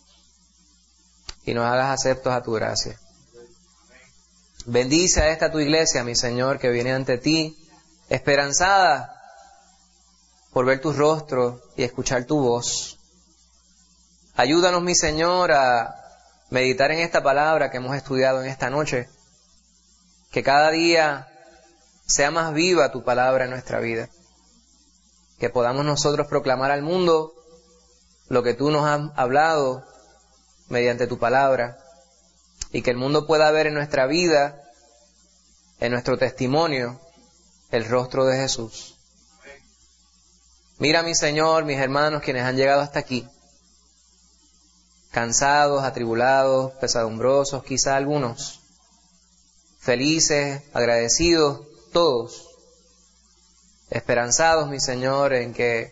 y nos hagas aceptos a tu gracia. Bendice a esta tu iglesia, mi Señor, que viene ante ti, esperanzada por ver tu rostro y escuchar tu voz. Ayúdanos, mi Señor, a meditar en esta palabra que hemos estudiado en esta noche, que cada día sea más viva tu palabra en nuestra vida, que podamos nosotros proclamar al mundo lo que tú nos has hablado mediante tu palabra, y que el mundo pueda ver en nuestra vida, en nuestro testimonio, el rostro de Jesús. Mira, mi Señor, mis hermanos, quienes han llegado hasta aquí, cansados, atribulados, pesadumbrosos, quizá algunos, felices, agradecidos, todos, esperanzados, mi Señor, en que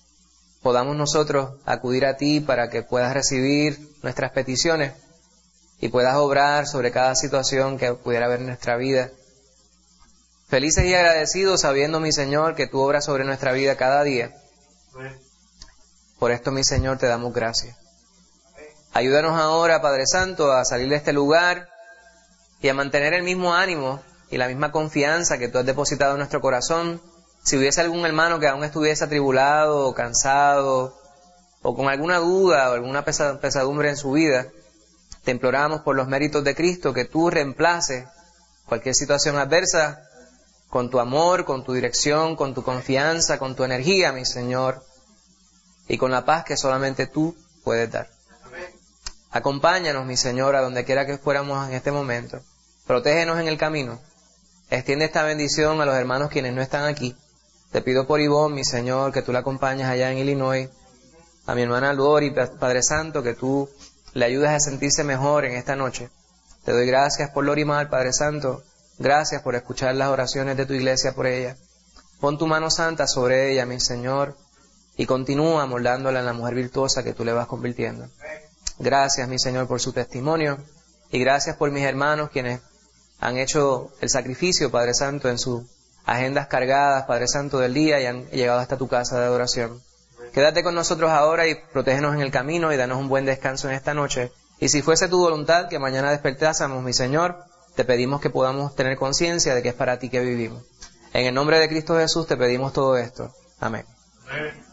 podamos nosotros acudir a ti para que puedas recibir nuestras peticiones y puedas obrar sobre cada situación que pudiera haber en nuestra vida. Felices y agradecidos sabiendo, mi Señor, que tú obras sobre nuestra vida cada día. Por esto, mi Señor, te damos gracias. Ayúdanos ahora, Padre Santo, a salir de este lugar y a mantener el mismo ánimo y la misma confianza que tú has depositado en nuestro corazón. Si hubiese algún hermano que aún estuviese atribulado o cansado o con alguna duda o alguna pesadumbre en su vida, te imploramos por los méritos de Cristo que tú reemplaces cualquier situación adversa con tu amor, con tu dirección, con tu confianza, con tu energía, mi Señor, y con la paz que solamente tú puedes dar. Acompáñanos, mi Señor, a donde quiera que fuéramos en este momento. Protégenos en el camino. Extiende esta bendición a los hermanos quienes no están aquí. Te pido por Ivonne, mi Señor, que tú la acompañes allá en Illinois. A mi hermana Lori, Padre Santo, que tú le ayudes a sentirse mejor en esta noche. Te doy gracias por Lori Mar, Padre Santo. Gracias por escuchar las oraciones de tu iglesia por ella. Pon tu mano santa sobre ella, mi Señor, y continúa moldándola en la mujer virtuosa que tú le vas convirtiendo. Gracias, mi Señor, por su testimonio, y gracias por mis hermanos quienes han hecho el sacrificio, Padre Santo, en sus agendas cargadas, Padre Santo, del día, y han llegado hasta tu casa de adoración. Quédate con nosotros ahora y protégenos en el camino y danos un buen descanso en esta noche. Y si fuese tu voluntad que mañana despertásemos, mi Señor, te pedimos que podamos tener conciencia de que es para ti que vivimos. En el nombre de Cristo Jesús te pedimos todo esto. Amén. Amén.